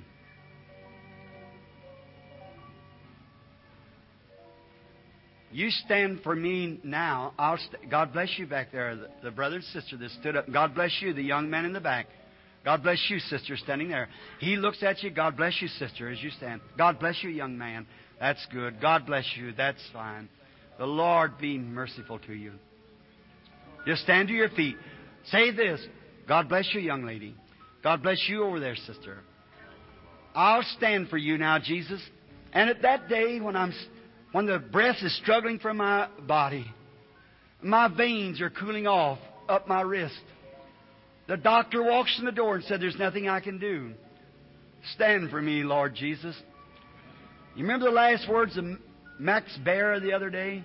You stand for me now. I'll st- God bless you back there, the, the brother and sister that stood up. God bless you, the young man in the back. God bless you, sister, standing there. He looks at you. God bless you, sister, as you stand. God bless you, young man. That's good. God bless you. That's fine. The Lord be merciful to you. Just stand to your feet. Say this. God bless you, young lady. God bless you over there, sister. I'll stand for you now, Jesus. And at that day when I'm, when the breath is struggling from my body, my veins are cooling off up my wrist, the doctor walks in the door and said, there's nothing I can do. Stand for me, Lord Jesus. You remember the last words of Max Baer the other day?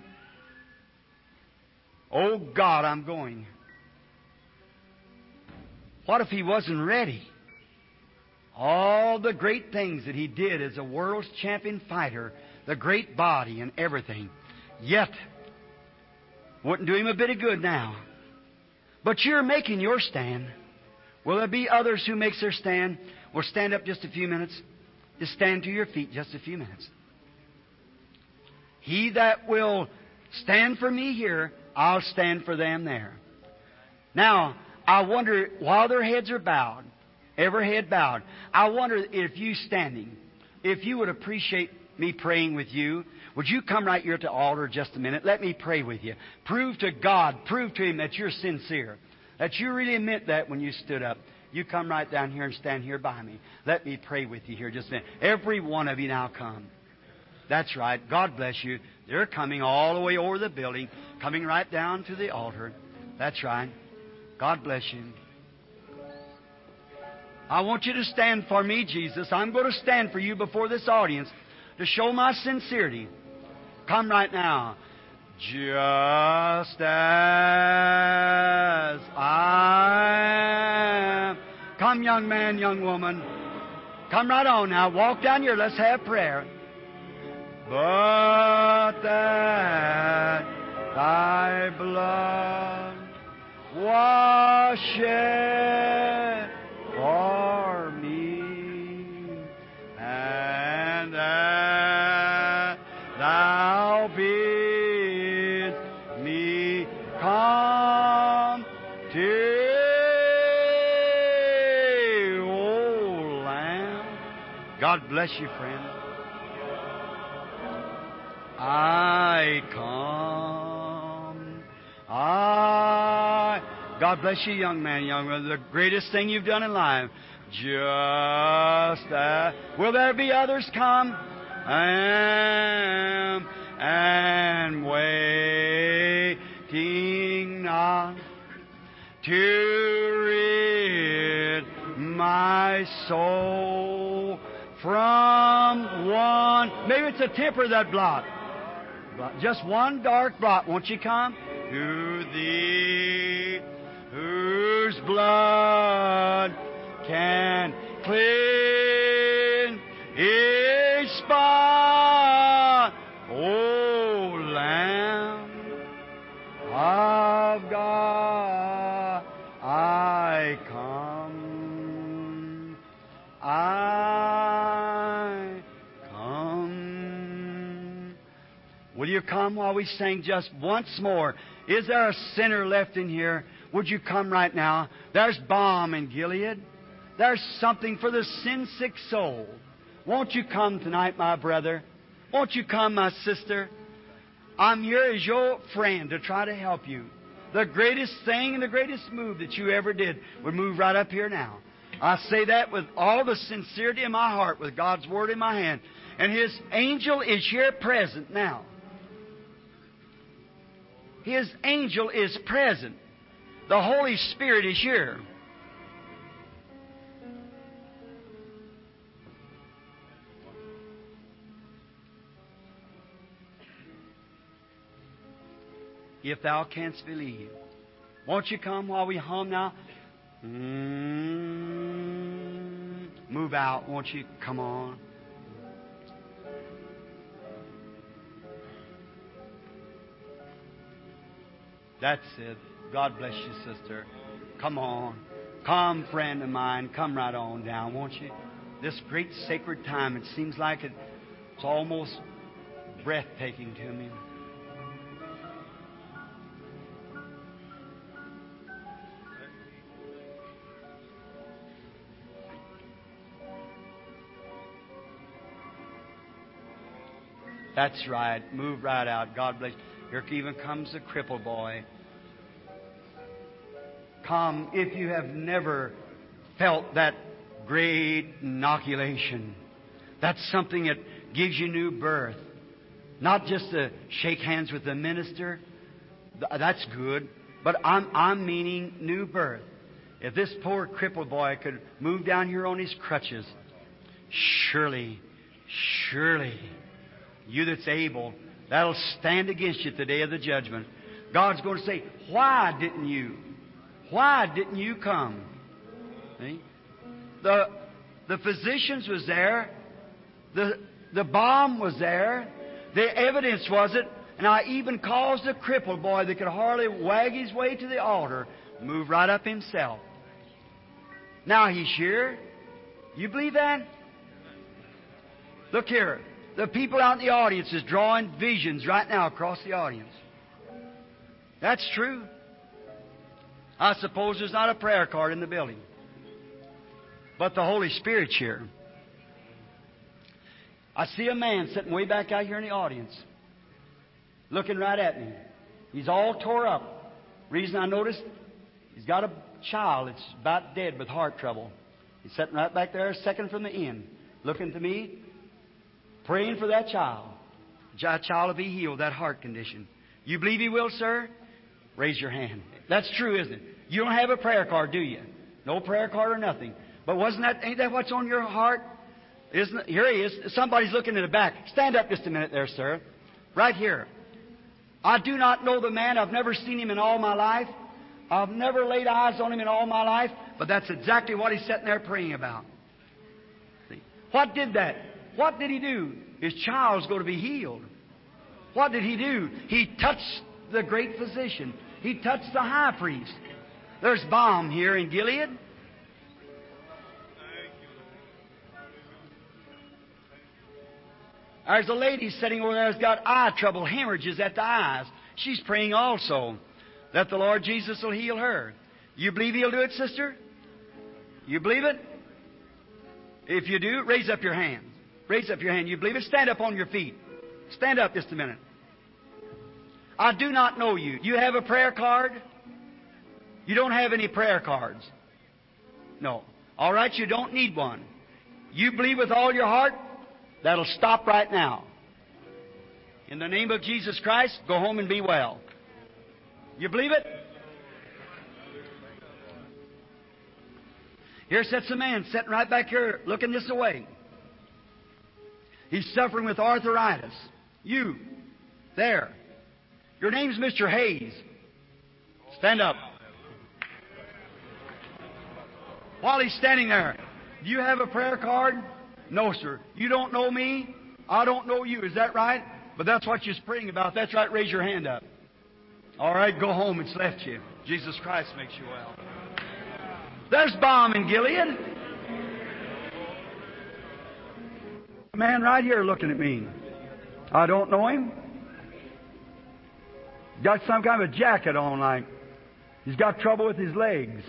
Oh, God, I'm going. What if he wasn't ready? All the great things that he did as a world's champion fighter, the great body and everything, yet wouldn't do him a bit of good now. But you're making your stand. Will there be others who makes their stand? We'll stand up just a few minutes. Just stand to your feet just a few minutes. He that will stand for me here, I'll stand for them there. Now, I wonder, while their heads are bowed, every head bowed, I wonder if you standing, if you would appreciate me praying with you, would you come right here at the altar just a minute? Let me pray with you. Prove to God, prove to Him that you're sincere, that you really meant that when you stood up. You come right down here and stand here by me. Let me pray with you here just a minute. Every one of you now come. That's right. God bless you. They're coming all the way over the building, coming right down to the altar. That's right. God bless you. I want you to stand for me, Jesus. I'm going to stand for you before this audience to show my sincerity. Come right now. Just as I am. Come, young man, young woman. Come right on now. Walk down here. Let's have prayer. But that thy blood was shed for me, and that thou bidst me come to, O Lamb. God bless you, friend. I come. I. God bless you, young man, young man. The greatest thing you've done in life. Just that. Will there be others come? Am and waiting not to rid my soul from one. Maybe it's a temper that blot. Just one dark blot. Won't you come? To Thee, whose blood can cleanse each spot, O Lamb of God, I come. I come. Will you come while we sing just once more? Is there a sinner left in here? Would you come right now? There's balm in Gilead. There's something for the sin-sick soul. Won't you come tonight, my brother? Won't you come, my sister? I'm here as your friend to try to help you. The greatest thing and the greatest move that you ever did would move right up here now. I say that with all the sincerity in my heart, with God's Word in my hand. And His angel is here present now. His angel is present. The Holy Spirit is here. if thou canst believe. Won't you come while we hum now? Mm, move out, won't you? Come on. That's it. God bless you, sister. Come on. Come, friend of mine. Come right on down, won't you? This great sacred time, it seems like it, it's almost breathtaking to me. That's right. Move right out. God bless you. Here even comes the crippled boy. Come, if you have never felt that great inoculation. That's something that gives you new birth. Not just to shake hands with the minister. That's good. But I'm, I'm meaning new birth. If this poor crippled boy could move down here on his crutches, surely, surely, you that's able, that'll stand against you at the day of the judgment. God's going to say, why didn't you? Why didn't you come? See? The, the physicians was there. The, the balm was there. The evidence was it. And I even caused a crippled boy that could hardly wag his way to the altar move right up himself. Now he's here. You believe that? Look here. The people out in the audience is drawing visions right now across the audience. That's true. I suppose there's not a prayer card in the building. But the Holy Spirit's here. I see a man sitting way back out here in the audience, looking right at me. He's all tore up. Reason I noticed, he's got a child that's about dead with heart trouble. He's sitting right back there, second from the end, looking to me, praying for that child. That child will be healed, that heart condition. You believe he will, sir? Raise your hand. That's true, isn't it? You don't have a prayer card, do you? No prayer card or nothing. But wasn't that, ain't that what's on your heart? Isn't it? Here he is. Somebody's looking in the back. Stand up just a minute there, sir. Right here. I do not know the man. I've never seen him in all my life. I've never laid eyes on him in all my life. But that's exactly what he's sitting there praying about. See? What did that? What did he do? His child's going to be healed. What did he do? He touched the great physician. He touched the high priest. There's balm here in Gilead. There's a lady sitting over there who's got eye trouble, hemorrhages at the eyes. She's praying also that the Lord Jesus will heal her. You believe He'll do it, sister? You believe it? If you do, raise up your hand. Raise up your hand. You believe it? Stand up on your feet. Stand up just a minute. I do not know you. You have a prayer card? You don't have any prayer cards? No. All right, you don't need one. You believe with all your heart? That'll stop right now. In the name of Jesus Christ, go home and be well. You believe it? Here sits a man sitting right back here looking this way. He's suffering with arthritis. You, there. Your name's Mister Hayes. Stand up. While he's standing there, do you have a prayer card? No, sir. You don't know me. I don't know you. Is that right? But that's what you're praying about. That's right. Raise your hand up. All right. Go home. It's left you. Jesus Christ makes you well. There's balm in Gilead. A man right here looking at me. I don't know him. Got some kind of a jacket on, like he's got trouble with his legs.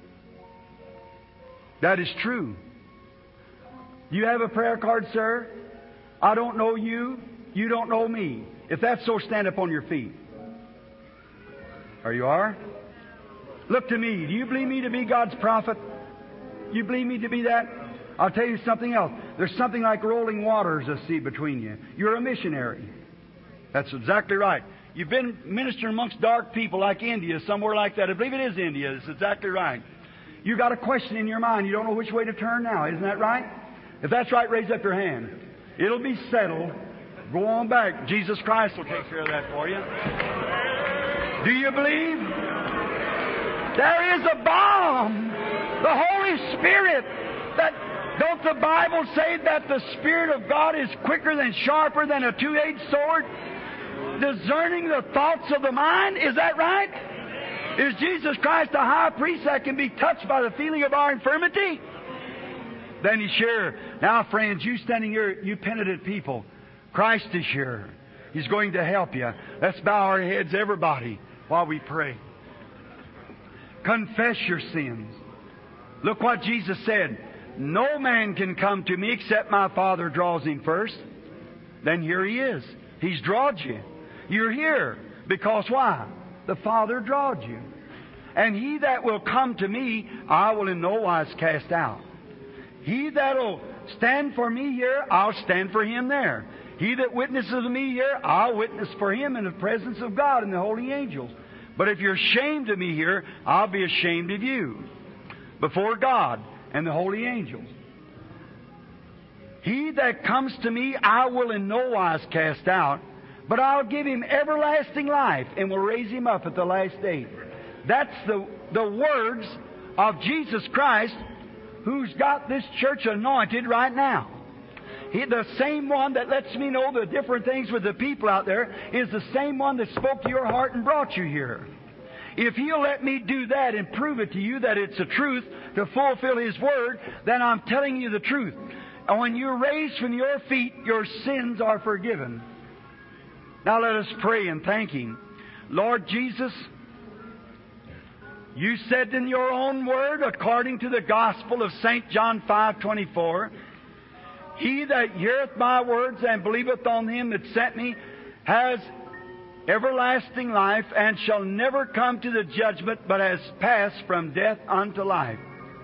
That is true. Do you have a prayer card, sir? I don't know you. You don't know me. If that's so, stand up on your feet. There you are. Look to me. Do you believe me to be God's prophet? You believe me to be that? I'll tell you something else. There's something like rolling waters of sea between you. You're a missionary. That's exactly right. You've been ministering amongst dark people like India, somewhere like that. I believe it is India. It's exactly right. You've got a question in your mind. You don't know which way to turn now. Isn't that right? If that's right, raise up your hand. It'll be settled. Go on back. Jesus Christ will take care of that for you. Do you believe? There is a balm, the Holy Spirit. That don't the Bible say that the Spirit of God is quicker than sharper than a two-edged sword, discerning the thoughts of the mind? Is that right? Is Jesus Christ a high priest that can be touched by the feeling of our infirmity? Then He's sure. Now, friends, you standing here, you penitent people, Christ is here. He's going to help you. Let's bow our heads, everybody, while we pray. Confess your sins. Look what Jesus said. No man can come to me except my Father draws him first. Then here He is. He's drawed you. You're here because why? The Father drawed you. And he that will come to me, I will in no wise cast out. He that will stand for me here, I'll stand for him there. He that witnesses me here, I'll witness for him in the presence of God and the holy angels. But if you're ashamed of me here, I'll be ashamed of you before God and the holy angels. He that comes to me, I will in no wise cast out, but I'll give him everlasting life and will raise him up at the last day. That's the, the words of Jesus Christ, who's got this church anointed right now. He, the same one that lets me know the different things with the people out there is the same one that spoke to your heart and brought you here. If He'll let me do that and prove it to you that it's the truth to fulfill His Word, then I'm telling you the truth. And when you're raised from your feet, your sins are forgiven. Now let us pray and thank Him. Lord Jesus, You said in Your own Word, according to the Gospel of Saint John five twenty-four, He that heareth my words and believeth on Him that sent me has everlasting life and shall never come to the judgment, but has passed from death unto life.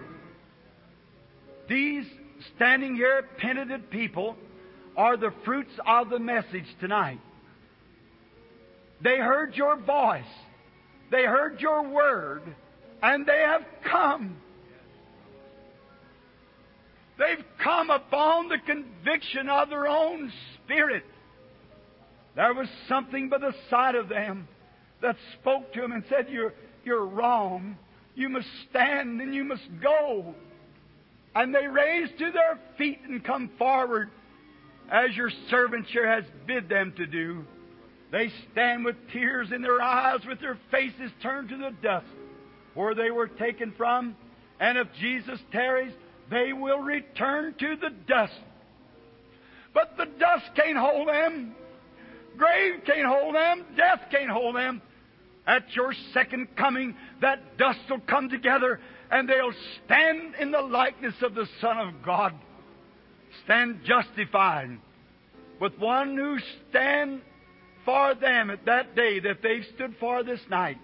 These standing here penitent people are the fruits of the message tonight. They heard Your voice. They heard Your word. And they have come. They've come upon the conviction of their own spirit. There was something by the side of them that spoke to them and said, You're, you're wrong. You must stand and you must go. And they raised to their feet and come forward as Your servant here has bid them to do. They stand with tears in their eyes, with their faces turned to the dust where they were taken from. And if Jesus tarries, they will return to the dust. But the dust can't hold them. Grave can't hold them. Death can't hold them. At Your second coming, that dust will come together and they'll stand in the likeness of the Son of God. Stand justified with one who stand for them at that day that they've stood for this night.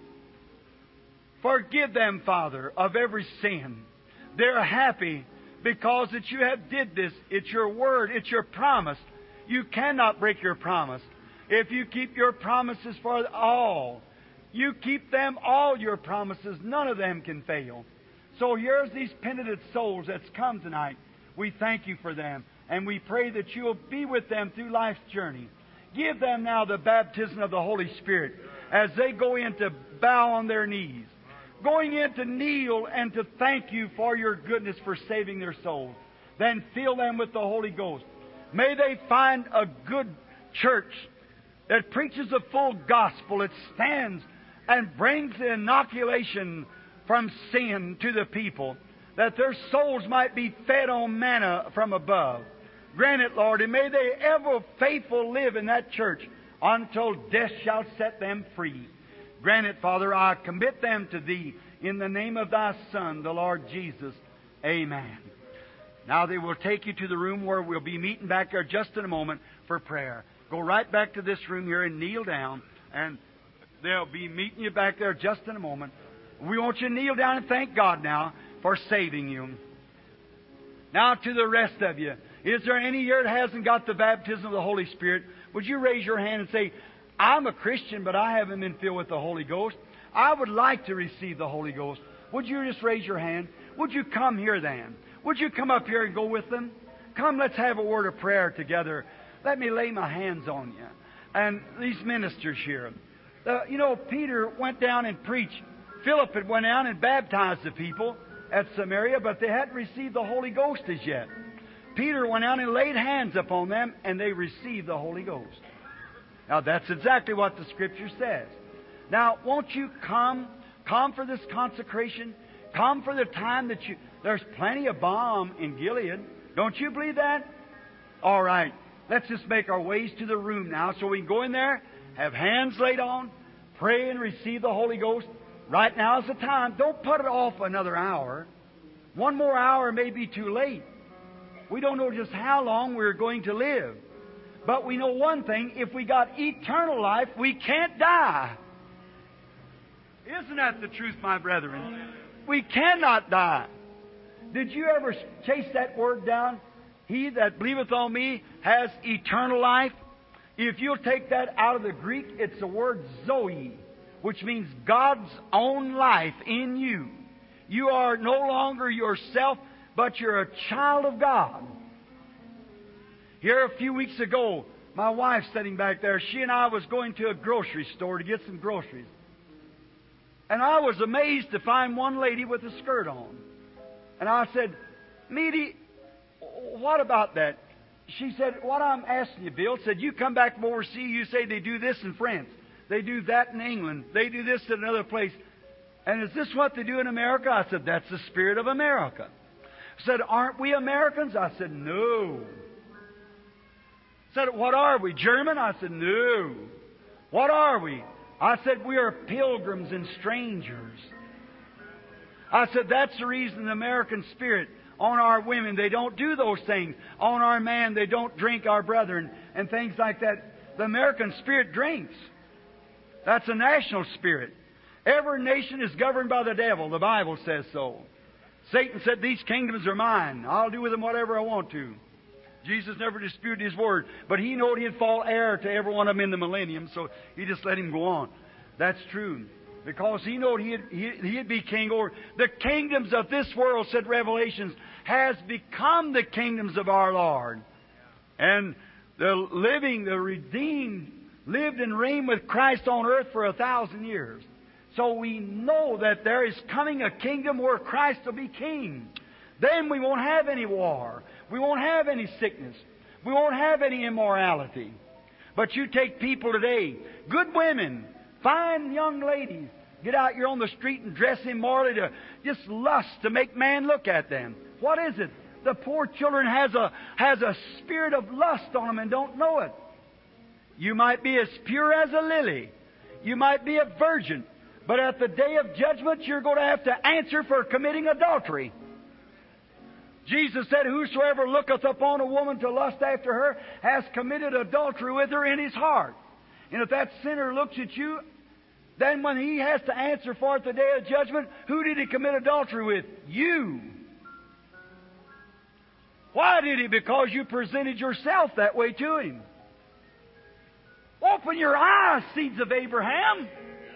Forgive them, Father, of every sin. They're happy because that You have did this. It's Your word. It's Your promise. You cannot break Your promise. If You keep Your promises for all, You keep them all Your promises. None of them can fail. So here's these penitent souls that's come tonight. We thank You for them. And we pray that You'll be with them through life's journey. Give them now the baptism of the Holy Spirit as they go in to bow on their knees. Going in to kneel and to thank You for Your goodness for saving their souls. Then fill them with the Holy Ghost. May they find a good church that preaches the full gospel. It stands and brings the inoculation from sin to the people, that their souls might be fed on manna from above. Grant it, Lord, and may they ever faithful live in that church until death shall set them free. Grant it, Father. I commit them to Thee in the name of Thy Son, the Lord Jesus. Amen. Now they will take you to the room where we'll be meeting back there just in a moment for prayer. Go right back to this room here and kneel down, and they'll be meeting you back there just in a moment. We want you to kneel down and thank God now for saving you. Now to the rest of you, is there any here that hasn't got the baptism of the Holy Spirit? Would you raise your hand and say, I'm a Christian, but I haven't been filled with the Holy Ghost. I would like to receive the Holy Ghost. Would you just raise your hand? Would you come here then? Would you come up here and go with them? Come, let's have a word of prayer together. Let me lay my hands on you. And these ministers here, Uh, you know, Peter went down and preached. Philip had went down and baptized the people at Samaria, but they hadn't received the Holy Ghost as yet. Peter went out and laid hands upon them, and they received the Holy Ghost. Now, that's exactly what the Scripture says. Now, won't you come, come for this consecration? Come for the time that you... There's plenty of balm in Gilead. Don't you believe that? All right. Let's just make our ways to the room now so we can go in there, have hands laid on, pray and receive the Holy Ghost. Right now is the time. Don't put it off another hour. One more hour may be too late. We don't know just how long we're going to live. But we know one thing. If we got eternal life, we can't die. Isn't that the truth, my brethren? We cannot die. Did you ever chase that word down? He that believeth on me has eternal life. If you'll take that out of the Greek, it's the word Zoe, which means God's own life in you. You are no longer yourself, but you're a child of God. Here a few weeks ago, my wife sitting back there, she and I was going to a grocery store to get some groceries. And I was amazed to find one lady with a skirt on. And I said, Meady, what about that? She said, what I'm asking you, Bill, said, you come back from overseas, you say they do this in France. They do that in England. They do this in another place. And is this what they do in America? I said, that's the spirit of America. Said, aren't we Americans? I said, no. Said, what are we, German? I said, no. What are we? I said, we are pilgrims and strangers. I said, that's the reason the American spirit on our women, they don't do those things. On our man, they don't drink our brethren and things like that. The American spirit drinks. That's a national spirit. Every nation is governed by the devil. The Bible says so. Satan said, these kingdoms are mine. I'll do with them whatever I want to. Jesus never disputed His word. But He knew He'd fall heir to every one of them in the millennium, so He just let him go on. That's true. Because He knew he'd, he'd be king over. The kingdoms of this world, said Revelations, has become the kingdoms of our Lord. And the living, the redeemed, lived and reigned with Christ on earth for a thousand years. So we know that there is coming a kingdom where Christ will be king. Then we won't have any war. We won't have any sickness. We won't have any immorality. But you take people today, good women, fine young ladies, get out here on the street and dress immorally to just lust to make man look at them. What is it? The poor children has a has a spirit of lust on them and don't know it. You might be as pure as a lily. You might be a virgin. But at the day of judgment, you're going to have to answer for committing adultery. Jesus said, whosoever looketh upon a woman to lust after her has committed adultery with her in his heart. And if that sinner looks at you, then when he has to answer for it the day of judgment, who did he commit adultery with? You. Why did he? Because you presented yourself that way to him. Open your eyes, seeds of Abraham.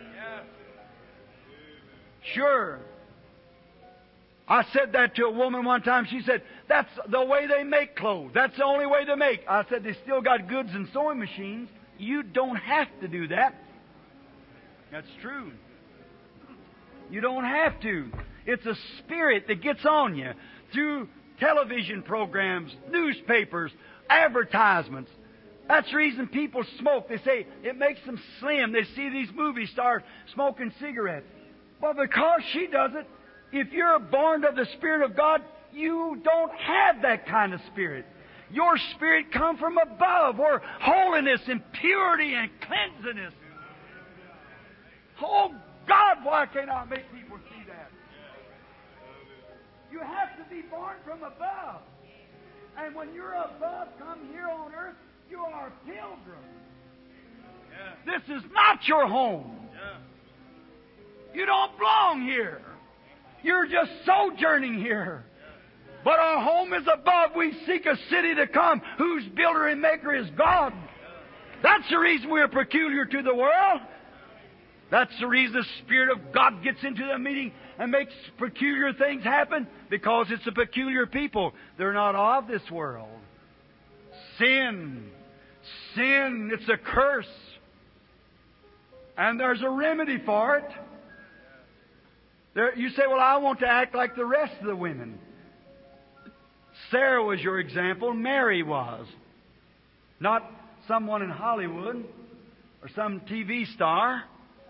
Sure. I said that to a woman one time. She said, that's the way they make clothes. That's the only way they make. I said, they still got goods and sewing machines. You don't have to do that. That's true. You don't have to. It's a spirit that gets on you through television programs, newspapers, advertisements. That's the reason people smoke. They say it makes them slim. They see these movie stars smoking cigarettes. Well, because she does it, if you're born of the Spirit of God, you don't have that kind of spirit. Your spirit comes from above, where holiness and purity and cleansiness. Oh, God, why can't I make people see that? You have to be born from above. And when you're above, come here on earth, you are a pilgrim. Yeah. This is not your home. Yeah. You don't belong here. You're just sojourning here. But our home is above. We seek a city to come whose builder and maker is God. That's the reason we're peculiar to the world. That's the reason the Spirit of God gets into the meeting and makes peculiar things happen, because it's a peculiar people. They're not of this world. Sin. Sin, it's a curse. And there's a remedy for it. There, you say, well, I want to act like the rest of the women. Sarah was your example. Mary was. Not someone in Hollywood or some T V star.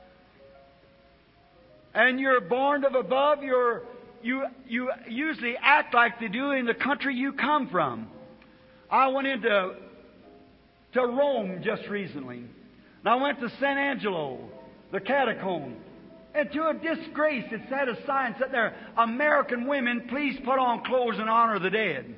And you're born of above. You're, you, you usually act like they do in the country you come from. I went into to Rome just recently. And I went to San Angelo, the catacomb. And to a disgrace, it said a sign sitting there, American women, please put on clothes in honor of the dead.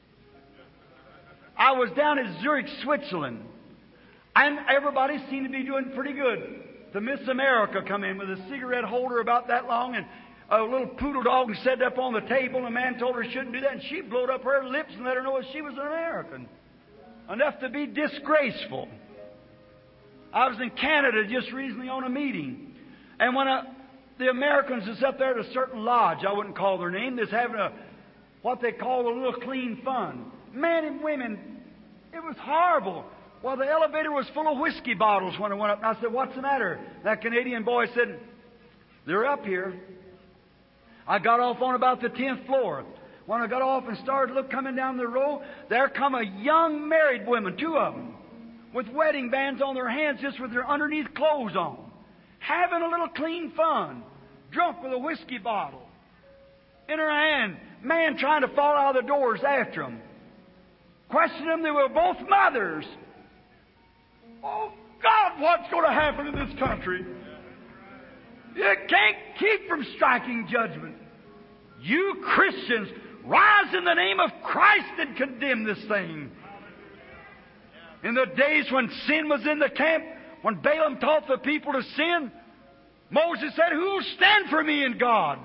I was down in Zurich, Switzerland. And everybody seemed to be doing pretty good. The Miss America come in with a cigarette holder about that long and a little poodle dog set up on the table. And a man told her she shouldn't do that. And she blowed up her lips and let her know that she was an American. Enough to be disgraceful. I was in Canada just recently on a meeting. And when a, the Americans is up there at a certain lodge, I wouldn't call their name, they're having a what they call a little clean fun. Men and women, it was horrible. Well, the elevator was full of whiskey bottles when I went up. And I said, what's the matter? That Canadian boy said, they're up here. I got off on about the tenth floor. When I got off and started look coming down the row, there come a young married woman, two of them, with wedding bands on their hands just with their underneath clothes on. Having a little clean fun, drunk with a whiskey bottle in her hand, man trying to fall out of the doors after them. Questioned them, they were both mothers. Oh, God, what's going to happen in this country? You can't keep from striking judgment. You Christians, rise in the name of Christ and condemn this thing. In the days when sin was in the camp, when Balaam taught the people to sin, Moses said, who will stand for me in God?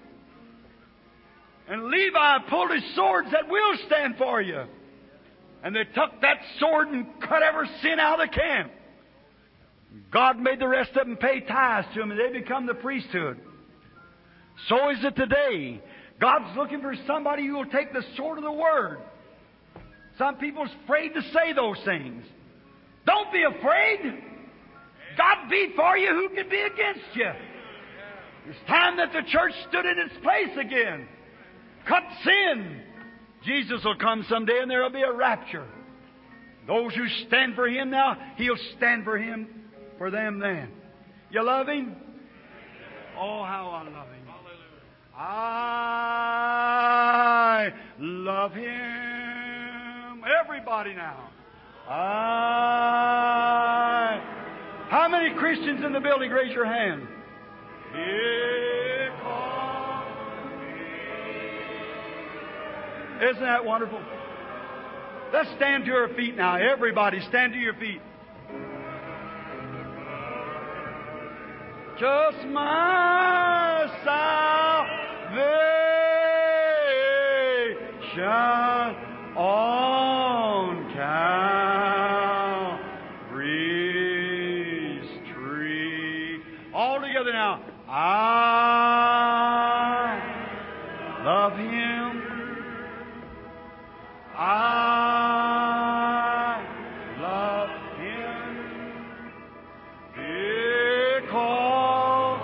And Levi pulled his sword and said, we'll stand for you. And they took that sword and cut every sin out of the camp. God made the rest of them pay tithes to him, and they become the priesthood. So is it today. God's looking for somebody who will take the sword of the Word. Some people are afraid to say those things. Don't be afraid. God be for you, who can be against you? It's time that the church stood in its place again. Cut sin. Jesus will come someday and there will be a rapture. Those who stand for Him now, He'll stand for Him, for them then. You love Him? Oh, how I love Him. I love Him. Everybody now. I. How many Christians in the building? Raise your hand. Isn't that wonderful? Let's stand to our feet now. Everybody, stand to your feet. Just my salvation on Calvary's tree. All together now. I love Him. I love Him because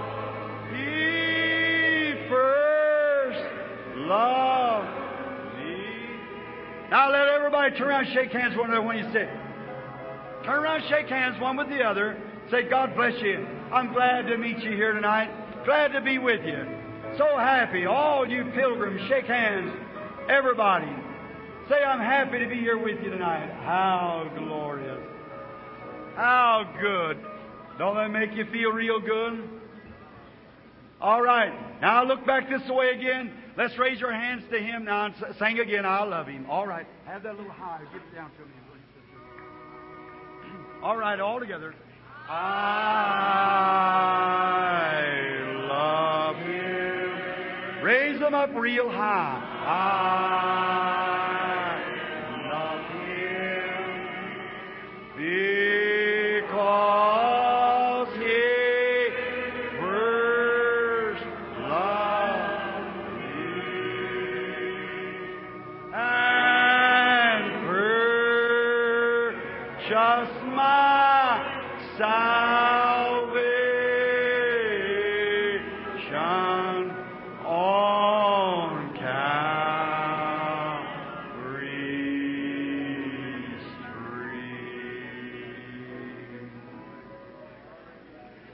He first loved me. Now let everybody turn around and shake hands one another when you sit. Turn around and shake hands one with the other. Say, God bless you. I'm glad to meet you here tonight. Glad to be with you. So happy. All you pilgrims, shake hands. Everybody. Say, I'm happy to be here with you tonight. How glorious. How good. Don't that make you feel real good? All right. Now look back this way again. Let's raise your hands to Him now and sing again, I love Him. All right. Have that little higher. Get it down to me. All right, all together. I love Him. Raise them up real high. I love Him because He first loved me and purchased my salvation.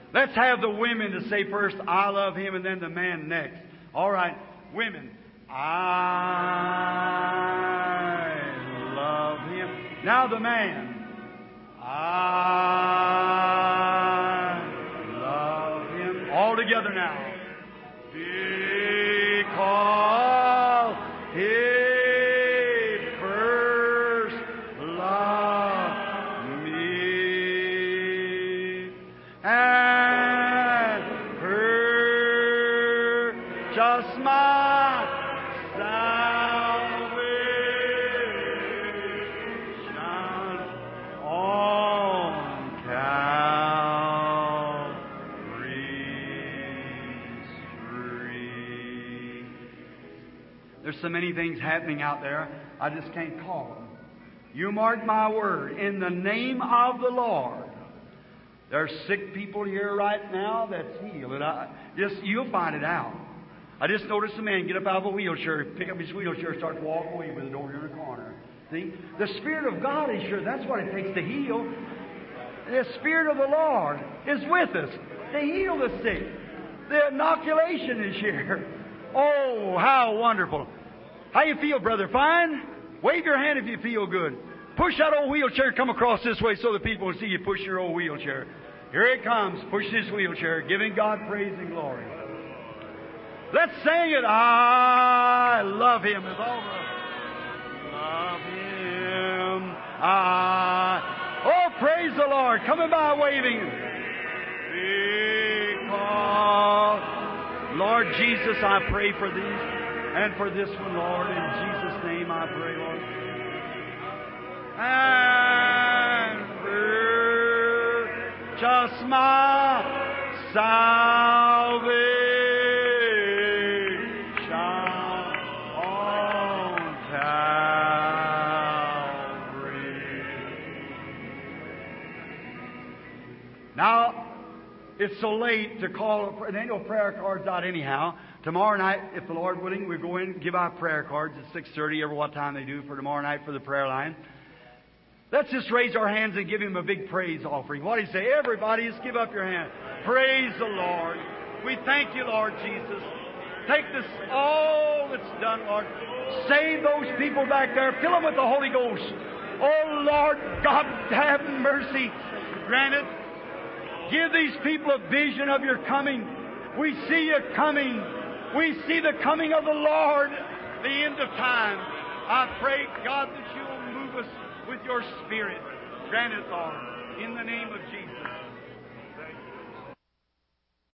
Let's have the women to say first, I love Him, and then the man next. All right, women. I love Him. Now the man. I love Him. All together now. Because He first loved me and purchased my salvation on Calvary's tree. There's so many things happening out there, I just can't call them. You mark my word, in the name of the Lord. There's sick people here right now that's healed. And I, just, you'll find it out. I just noticed a man get up out of a wheelchair, pick up his wheelchair, start to walk away with it over here in the corner. See? The Spirit of God is here. That's what it takes to heal. The Spirit of the Lord is with us to heal the sick. The inoculation is here. Oh, how wonderful. How you feel, brother? Fine? Wave your hand if you feel good. Push that old wheelchair, come across this way so the people will see you push your old wheelchair. Here it comes, push this wheelchair, giving God praise and glory. Let's sing it. I love Him with all the love Him. I oh, praise the Lord. Coming by waving. Because Lord Jesus, I pray for these and for this one, Lord. In Jesus' name I pray, Lord. And purchase my salvation on Calvary. Now, it's so late to call. There ain't no prayer cards out anyhow. Tomorrow night, if the Lord willing, we'll go in and give out prayer cards at six thirty, every what time they do for tomorrow night for the prayer line. Let's just raise our hands and give Him a big praise offering. What do you say? Everybody, just give up your hand. Praise the Lord. We thank You, Lord Jesus. Take this, all that's done, Lord. Save those people back there. Fill them with the Holy Ghost. Oh, Lord God, have mercy. Grant it. Give these people a vision of Your coming. We see You coming. We see the coming of the Lord, the end of time. I pray, God, that You will move us with Your Spirit. Grant it, Lord, in the name of Jesus.